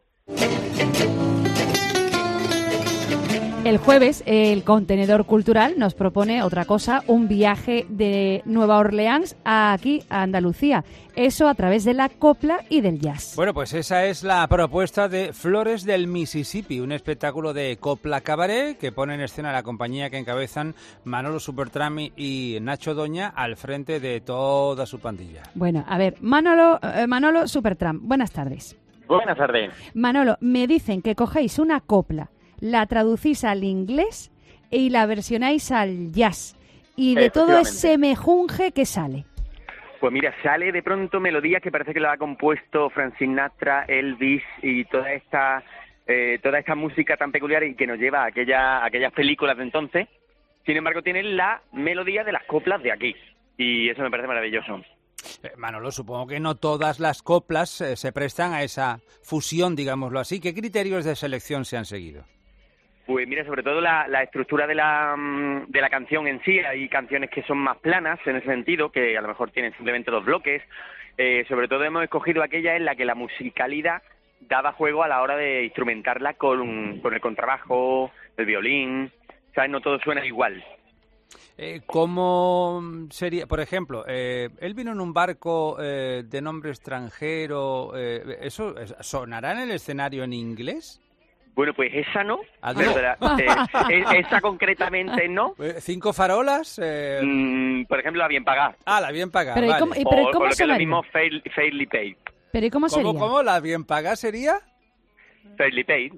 El jueves, el Contenedor Cultural nos propone otra cosa, un viaje de Nueva Orleans a aquí, a Andalucía. Eso a través de la copla y del jazz. Bueno, pues esa es la propuesta de Flores del Mississippi, un espectáculo de copla cabaret que pone en escena la compañía que encabezan Manolo Supertrami y Nacho Doña al frente de toda su pandilla. Bueno, a ver, Manolo, eh, Manolo Supertram, buenas tardes. Buenas tardes. Manolo, me dicen que cogéis una copla, la traducís al inglés y la versionáis al jazz. Y de todo ese mejunje, ¿qué sale? Pues mira, sale de pronto melodías que parece que lo ha compuesto Frank Sinatra, Elvis y toda esta eh, toda esta música tan peculiar y que nos lleva a, aquella, a aquellas películas de entonces. Sin embargo, tiene la melodía de las coplas de aquí. Y eso me parece maravilloso. Eh, Manolo, supongo que no todas las coplas eh, se prestan a esa fusión, digámoslo así. ¿Qué criterios de selección se han seguido? Pues mira, sobre todo la, la estructura de la, de la canción en sí. Hay canciones que son más planas en ese sentido, que a lo mejor tienen simplemente dos bloques. Eh, sobre todo hemos escogido aquella en la que la musicalidad daba juego a la hora de instrumentarla con, con el contrabajo, el violín. ¿Sabes? No todo suena igual. Eh, ¿Cómo sería, por ejemplo, eh, él vino en un barco eh, de nombre extranjero, eh, ¿eso sonará en el escenario en inglés? Bueno, pues esa no, Adiós. pero de la, eh, esa concretamente no. ¿Cinco farolas? Eh... Mm, por ejemplo, la bien pagada. Ah, la bien pagada, pero vale. ¿cómo, y, pero o, ¿cómo o lo que es lo sonaría? mismo, fair, fairly paid. ¿Pero y cómo sería? ¿Cómo, cómo? ¿La bien pagada sería? Fairly paid.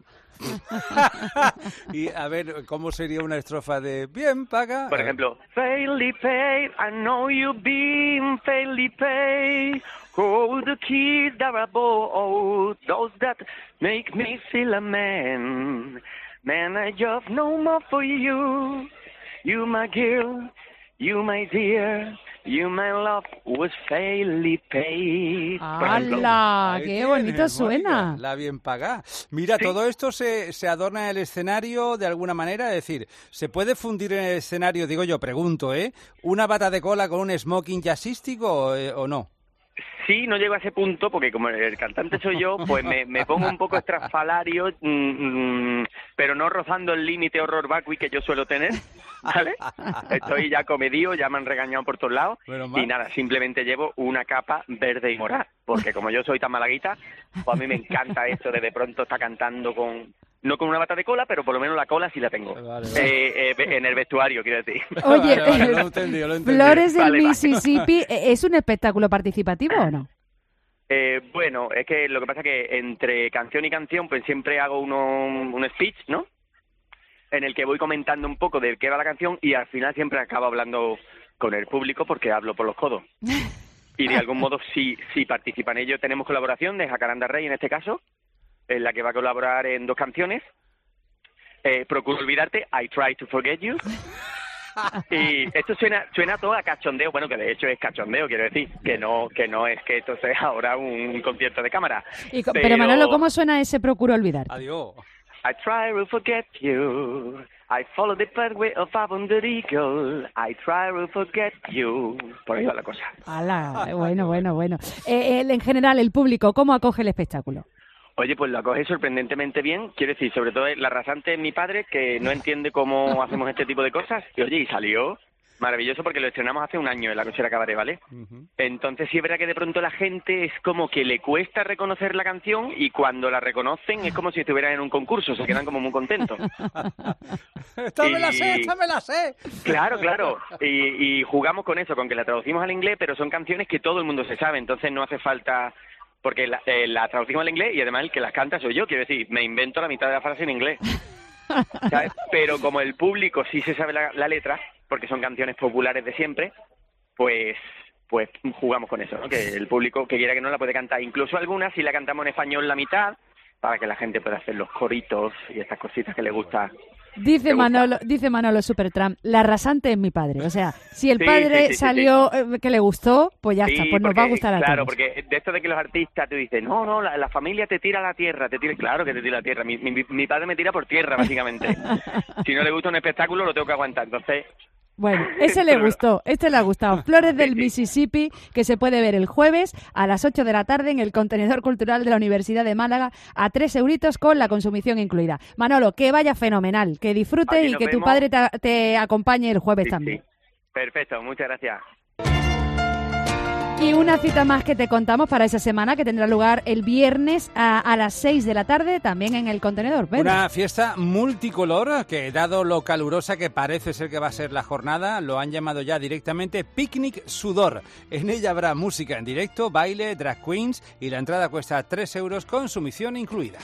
Y a ver, ¿cómo sería una estrofa de bien paga? Por ejemplo, fairly paid, I know you've been fairly paid. Oh, the kids that are bold, those that make me feel a man. Man, I just no more for you. You my girl, you my dear, you my love was fairly paid. ¡Hala! ¡Qué bonito suena! Mónica, la bien pagada. Mira, sí. Todo esto se, se adorna en el escenario de alguna manera, es decir, ¿se puede fundir en el escenario, digo yo, pregunto, ¿eh? ¿Una bata de cola con un smoking jazzístico o, eh, o no? Sí, no llego a ese punto porque como el cantante soy yo, pues me, me pongo un poco estrafalario, mmm, mmm, pero no rozando el límite horror vacui que yo suelo tener, ¿vale? Estoy ya comedido, ya me han regañado por todos lados y nada, simplemente llevo una capa verde y morada, porque como yo soy tan malaguita, pues a mí me encanta eso de de pronto estar cantando con... No con una bata de cola, pero por lo menos la cola sí la tengo. Vale, vale. Eh, eh, en el vestuario, quiero decir. Oye, vale, vale, lo he entendido, lo he entendido. Flores del Vale, Mississippi, vale. ¿Es un espectáculo participativo o no? Eh, bueno, es que lo que pasa es que entre canción y canción, pues siempre hago uno, un speech, ¿no? En el que voy comentando un poco de qué va la canción y al final siempre acabo hablando con el público porque hablo por los codos. Y de algún modo sí, sí participan ellos. Tenemos colaboración de Jacaranda Rey en este caso, en la que va a colaborar en dos canciones. Eh, Procuro olvidarte, I Try to Forget You. Y esto suena suena todo a cachondeo, bueno, que de hecho es cachondeo, quiero decir, que no que no es que esto sea ahora un concierto de cámara. Y, pero... pero Manolo, ¿cómo suena ese Procuro olvidar? Adiós. I try to forget you. I follow the pathway of a wonder eagle. I try to forget you. Por ahí va la cosa. Ala, bueno, bueno, bueno. Eh, el, en general, el público, ¿cómo acoge el espectáculo? Oye, pues lo acoge sorprendentemente bien. Quiero decir, sobre todo la rasante es mi padre, que no entiende cómo hacemos este tipo de cosas. Y oye, y salió maravilloso porque lo estrenamos hace un año en la Cochera Cabaret, ¿vale? Uh-huh. Entonces sí es verdad que de pronto la gente es como que le cuesta reconocer la canción y cuando la reconocen es como si estuvieran en un concurso, se quedan como muy contentos. ¡Esta me la sé, esta me la sé! Claro, claro. Y, y jugamos con eso, con que la traducimos al inglés, pero son canciones que todo el mundo se sabe, entonces no hace falta... Porque la, eh, la traducimos al inglés y además el que las canta soy yo, quiero decir, me invento la mitad de la frase en inglés. ¿Sabes? Pero como el público sí se sabe la, la letra, porque son canciones populares de siempre, pues pues jugamos con eso, ¿no? Que el público que quiera que no la puede cantar. Incluso algunas si la cantamos en español la mitad, para que la gente pueda hacer los coritos y estas cositas que le gusta. Dice Manolo, dice Manolo Supertramp, la rasante es mi padre. O sea, si el sí, padre sí, sí, salió sí, sí. Eh, que le gustó, pues ya sí, está, pues porque, nos va a gustar a todos. Claro, porque de esto de que los artistas te dicen, no, no, la, la familia te tira a la tierra, te tira, claro que te tira a la tierra. Mi, mi, mi padre me tira por tierra, básicamente. Si no le gusta un espectáculo, lo tengo que aguantar. Entonces... Bueno, ese le gustó, este le ha gustado. Flores del Mississippi, que se puede ver el jueves a las ocho de la tarde en el Contenedor Cultural de la Universidad de Málaga a tres euritos con la consumición incluida. Manolo, que vaya fenomenal, que disfrutes Aquí y que vemos. tu padre te, te acompañe el jueves Sí, también. sí. Perfecto, muchas gracias. Y una cita más que te contamos para esa semana que tendrá lugar el viernes a, a las seis de la tarde también en el Contenedor. Pedro. Una fiesta multicolor que, dado lo calurosa que parece ser que va a ser la jornada, lo han llamado ya directamente Picnic Sudor. En ella habrá música en directo, baile, drag queens y la entrada cuesta tres euros con sumisión incluida.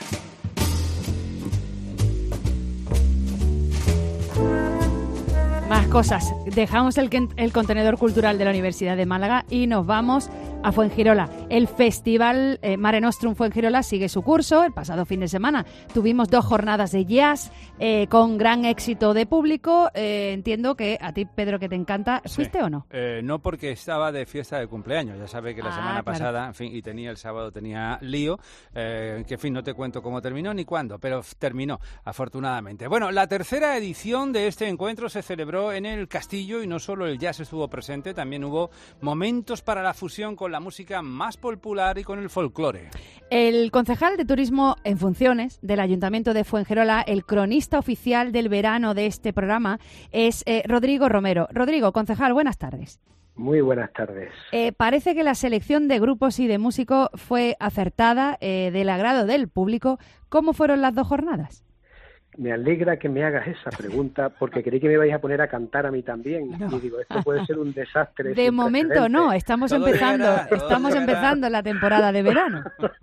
Más cosas. Dejamos el, el Contenedor Cultural de la Universidad de Málaga y nos vamos a Fuengirola. El Festival eh, Mare Nostrum Fuengirola sigue su curso. El pasado fin de semana tuvimos dos jornadas de jazz eh, con gran éxito de público. Eh, entiendo que a ti, Pedro, que te encanta, ¿fuiste Sí. o no? Eh, no, porque estaba de fiesta de cumpleaños. Ya sabes que la Ah, semana claro. pasada, en fin, y tenía el sábado, tenía lío, eh, que en fin, no te cuento cómo terminó ni cuándo, pero f- terminó, afortunadamente. Bueno, la tercera edición de este encuentro se celebró en el Castillo y no solo el jazz estuvo presente, también hubo momentos para la fusión con la música más popular y con el folclore. El concejal de Turismo en funciones del Ayuntamiento de Fuengirola, el cronista oficial del verano de este programa, es eh, Rodrigo Romero. Rodrigo, concejal, buenas tardes. Muy buenas tardes. Eh, parece que la selección de grupos y de músicos fue acertada, eh, del agrado del público. ¿Cómo fueron las dos jornadas? Me alegra que me hagas esa pregunta porque creí que me vais a poner a cantar a mí también. No. Y digo, esto puede ser un desastre. De sin momento precedentes. no, estamos Todo empezando, llegará, todo estamos llegará. empezando la temporada de verano.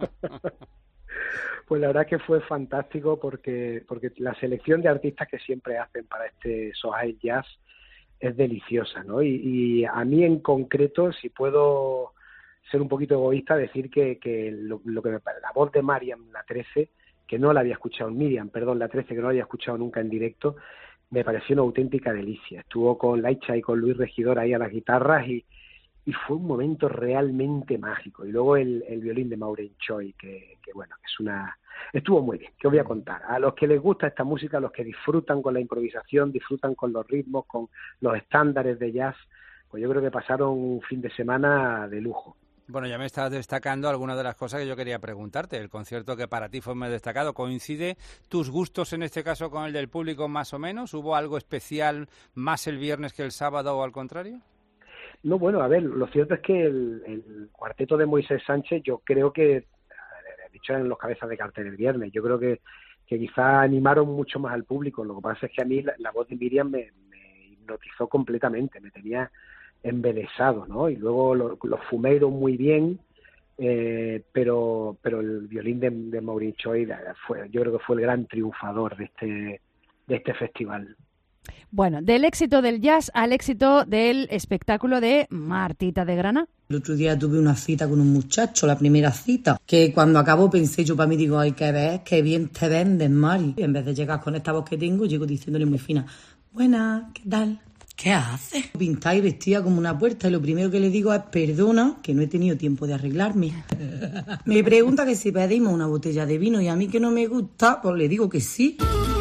Pues la verdad que fue fantástico porque porque la selección de artistas que siempre hacen para este Sohai Jazz es deliciosa, ¿no? Y, y a mí en concreto, si puedo ser un poquito egoísta, decir que, que lo, lo que me, la voz de Miriam, la trece, que no la había escuchado, Miriam, perdón, la trece, que no la había escuchado nunca en directo, me pareció una auténtica delicia. Estuvo con Laicha y con Luis Regidor ahí a las guitarras y, y fue un momento realmente mágico. Y luego el, el violín de Maureen Choi, que, que bueno, es una... Estuvo muy bien, ¿qué os voy a contar? A los que les gusta esta música, a los que disfrutan con la improvisación, disfrutan con los ritmos, con los estándares de jazz, pues yo creo que pasaron un fin de semana de lujo. Bueno, ya me estás destacando algunas de las cosas que yo quería preguntarte. El concierto que para ti fue muy destacado, ¿coincide tus gustos en este caso con el del público más o menos? ¿Hubo algo especial más el viernes que el sábado o al contrario? No, bueno, a ver, lo cierto es que el, el cuarteto de Moisés Sánchez yo creo que, he dicho en los cabezas de cartel el viernes, yo creo que, que quizá animaron mucho más al público. Lo que pasa es que a mí la, la voz de Miriam me, me hipnotizó completamente, me tenía embelesado, ¿no? Y luego los lo fumeros muy bien, eh, pero pero el violín de, de Maureen Choi fue, yo creo que fue el gran triunfador de este de este festival. Bueno, del éxito del jazz al éxito del espectáculo de Martita de Granada. El otro día tuve una cita con un muchacho, la primera cita, que cuando acabó pensé yo para mí, digo, ay, qué ves, qué bien te vendes, Mari. Y en vez de llegar con esta voz que tengo, llego diciéndole muy fina, buena, ¿qué tal? ¿qué haces? Pintada y vestida como una puerta y lo primero que le digo es, perdona, que no he tenido tiempo de arreglarme. Me pregunta que si pedimos una botella de vino y a mí que no me gusta, pues le digo que sí.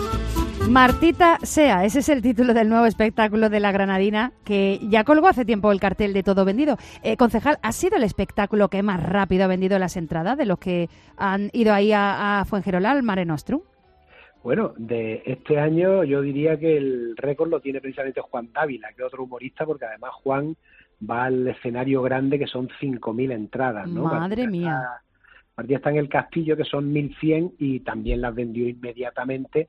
Martita Sea, ese es el título del nuevo espectáculo de la granadina, que ya colgó hace tiempo el cartel de Todo Vendido. Eh, concejal, ¿ha sido el espectáculo que más rápido ha vendido las entradas de los que han ido ahí a, a Fuengirola, al Mare Nostrum? Bueno, de este año yo diría que el récord lo tiene precisamente Juan Dávila, que es otro humorista, porque además Juan va al escenario grande, que son cinco mil entradas, ¿no? Madre Martita mía. Está, Martita está en el Castillo, que son mil cien, y también las vendió inmediatamente.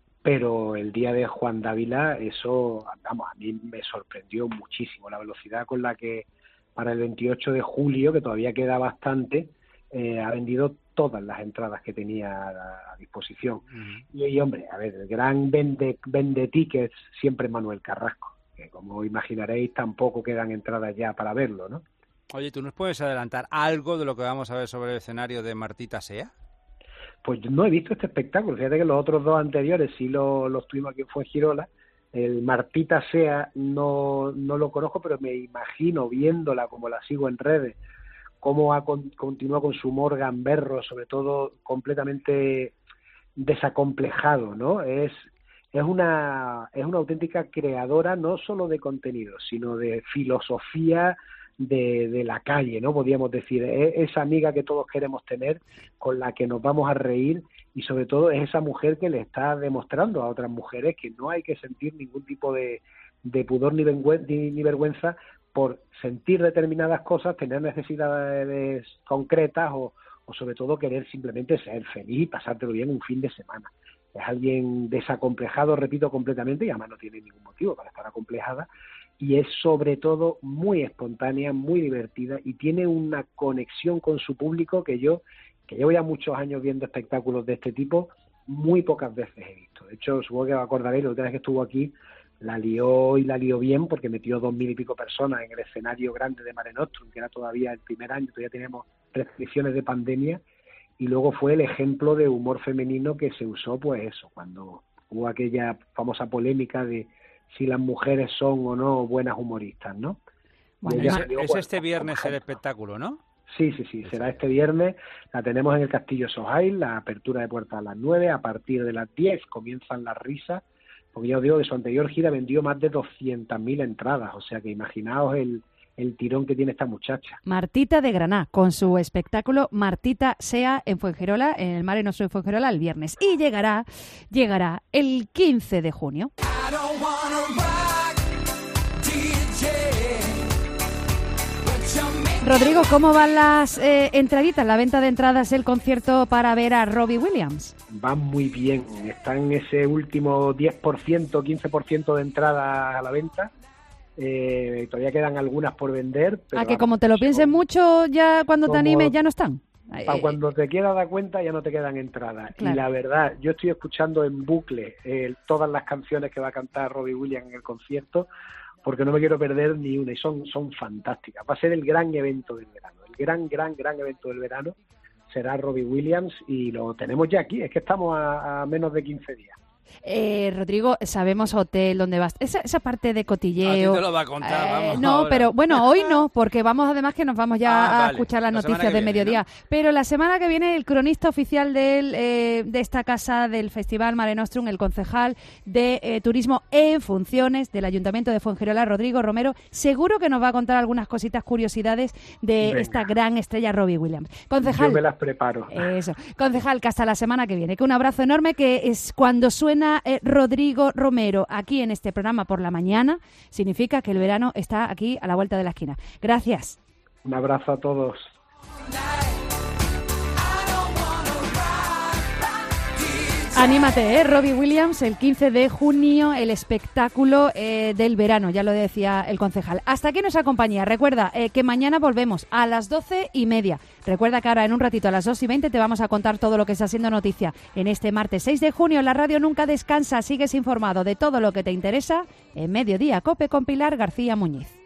Pero el día de Juan Dávila, eso, vamos, a mí me sorprendió muchísimo la velocidad con la que para el veintiocho de julio, que todavía queda bastante, eh, ha vendido todas las entradas que tenía a, a disposición. Uh-huh. y, y, hombre, a ver, el gran vende, vende tickets siempre es Manuel Carrasco, que como imaginaréis tampoco quedan entradas ya para verlo, ¿no? Oye, ¿tú nos puedes adelantar algo de lo que vamos a ver sobre el escenario de Martita Sea? Pues no he visto este espectáculo. Fíjate que los otros dos anteriores sí los lo tuvimos aquí en Fuengirola. El Martita Sea no, no lo conozco, pero me imagino, viéndola como la sigo en redes, cómo ha con, continúa con su humor gamberro, sobre todo completamente desacomplejado, ¿no? Es es una es una auténtica creadora no solo de contenido, sino de filosofía de, de la calle, ¿no? Podríamos decir, es esa amiga que todos queremos tener, con la que nos vamos a reír, y sobre todo es esa mujer que le está demostrando a otras mujeres que no hay que sentir ningún tipo de, de pudor ni, vergüenza, ni, ni vergüenza por sentir determinadas cosas, tener necesidades concretas o, o sobre todo querer simplemente ser feliz y pasártelo bien un fin de semana. Es alguien desacomplejado, repito, completamente, y además no tiene ningún motivo para estar acomplejada, y es sobre todo muy espontánea, muy divertida, y tiene una conexión con su público que yo, que llevo ya muchos años viendo espectáculos de este tipo, muy pocas veces he visto. De hecho, supongo que acordaréis, la última vez que estuvo aquí, la lió y la lió bien, porque metió dos mil y pico personas en el escenario grande de Mare Nostrum, que era todavía el primer año, todavía teníamos restricciones de pandemia, y luego fue el ejemplo de humor femenino que se usó, pues eso, cuando hubo aquella famosa polémica de si las mujeres son o no buenas humoristas, ¿no? Bueno, es, salió, es bueno, este viernes el espectáculo, ¿no? Sí, sí, sí, será este viernes, la tenemos en el Castillo Sohail, la apertura de puertas a las nueve, a partir de las diez comienzan las risas, porque ya os digo que su anterior gira vendió más de doscientas mil entradas, o sea que imaginaos el, el tirón que tiene esta muchacha. Martita de Granada, con su espectáculo Martita Sea en Fuengirola, en el Mare Nostrum de Fuengirola el viernes, y llegará, llegará el quince de junio. Rodrigo, ¿cómo van las eh, entraditas, la venta de entradas del concierto para ver a Robbie Williams? Van muy bien, está en ese último diez por ciento, quince por ciento de entradas a la venta. Eh, todavía quedan algunas por vender. Pero ¿A que como te lo pienses mucho, ya cuando te animes ya no están? Para cuando te quieras dar cuenta ya no te quedan entradas. Claro. Y la verdad, yo estoy escuchando en bucle eh, todas las canciones que va a cantar Robbie Williams en el concierto, porque no me quiero perder ni una, y son, son fantásticas. Va a ser el gran evento del verano, el gran, gran, gran evento del verano será Robbie Williams, y lo tenemos ya aquí, es que estamos a, a menos de quince días. Eh, Rodrigo, sabemos hotel, dónde vas, esa, esa parte de cotilleo. A ti te lo va a contar, eh, vamos. No, ahora. pero bueno, hoy no, porque vamos además que nos vamos ya ah, a vale. escuchar las la noticias de mediodía. ¿No? Pero la semana que viene el cronista oficial del, eh, de esta casa del Festival Mare Nostrum, el concejal de eh, Turismo en funciones del Ayuntamiento de Fuengirola, Rodrigo Romero, seguro que nos va a contar algunas cositas, curiosidades de Venga. esta gran estrella Robbie Williams. Concejal, yo me las preparo. Eso, concejal, que hasta la semana que viene. Que un abrazo enorme, que es cuando suena eh, Rodrigo Romero aquí en este programa por la mañana, significa que el verano está aquí a la vuelta de la esquina. Gracias. Un abrazo a todos. Anímate, ¿eh? Robbie Williams, el quince de junio, el espectáculo eh, del verano, ya lo decía el concejal. Hasta aquí nuestra compañía. Recuerda eh, que mañana volvemos a las doce y media. Recuerda que ahora en un ratito a las dos y veinte te vamos a contar todo lo que está siendo noticia. En este martes seis de junio la radio nunca descansa. Sigues informado de todo lo que te interesa en Mediodía Cope con Pilar García Muñiz.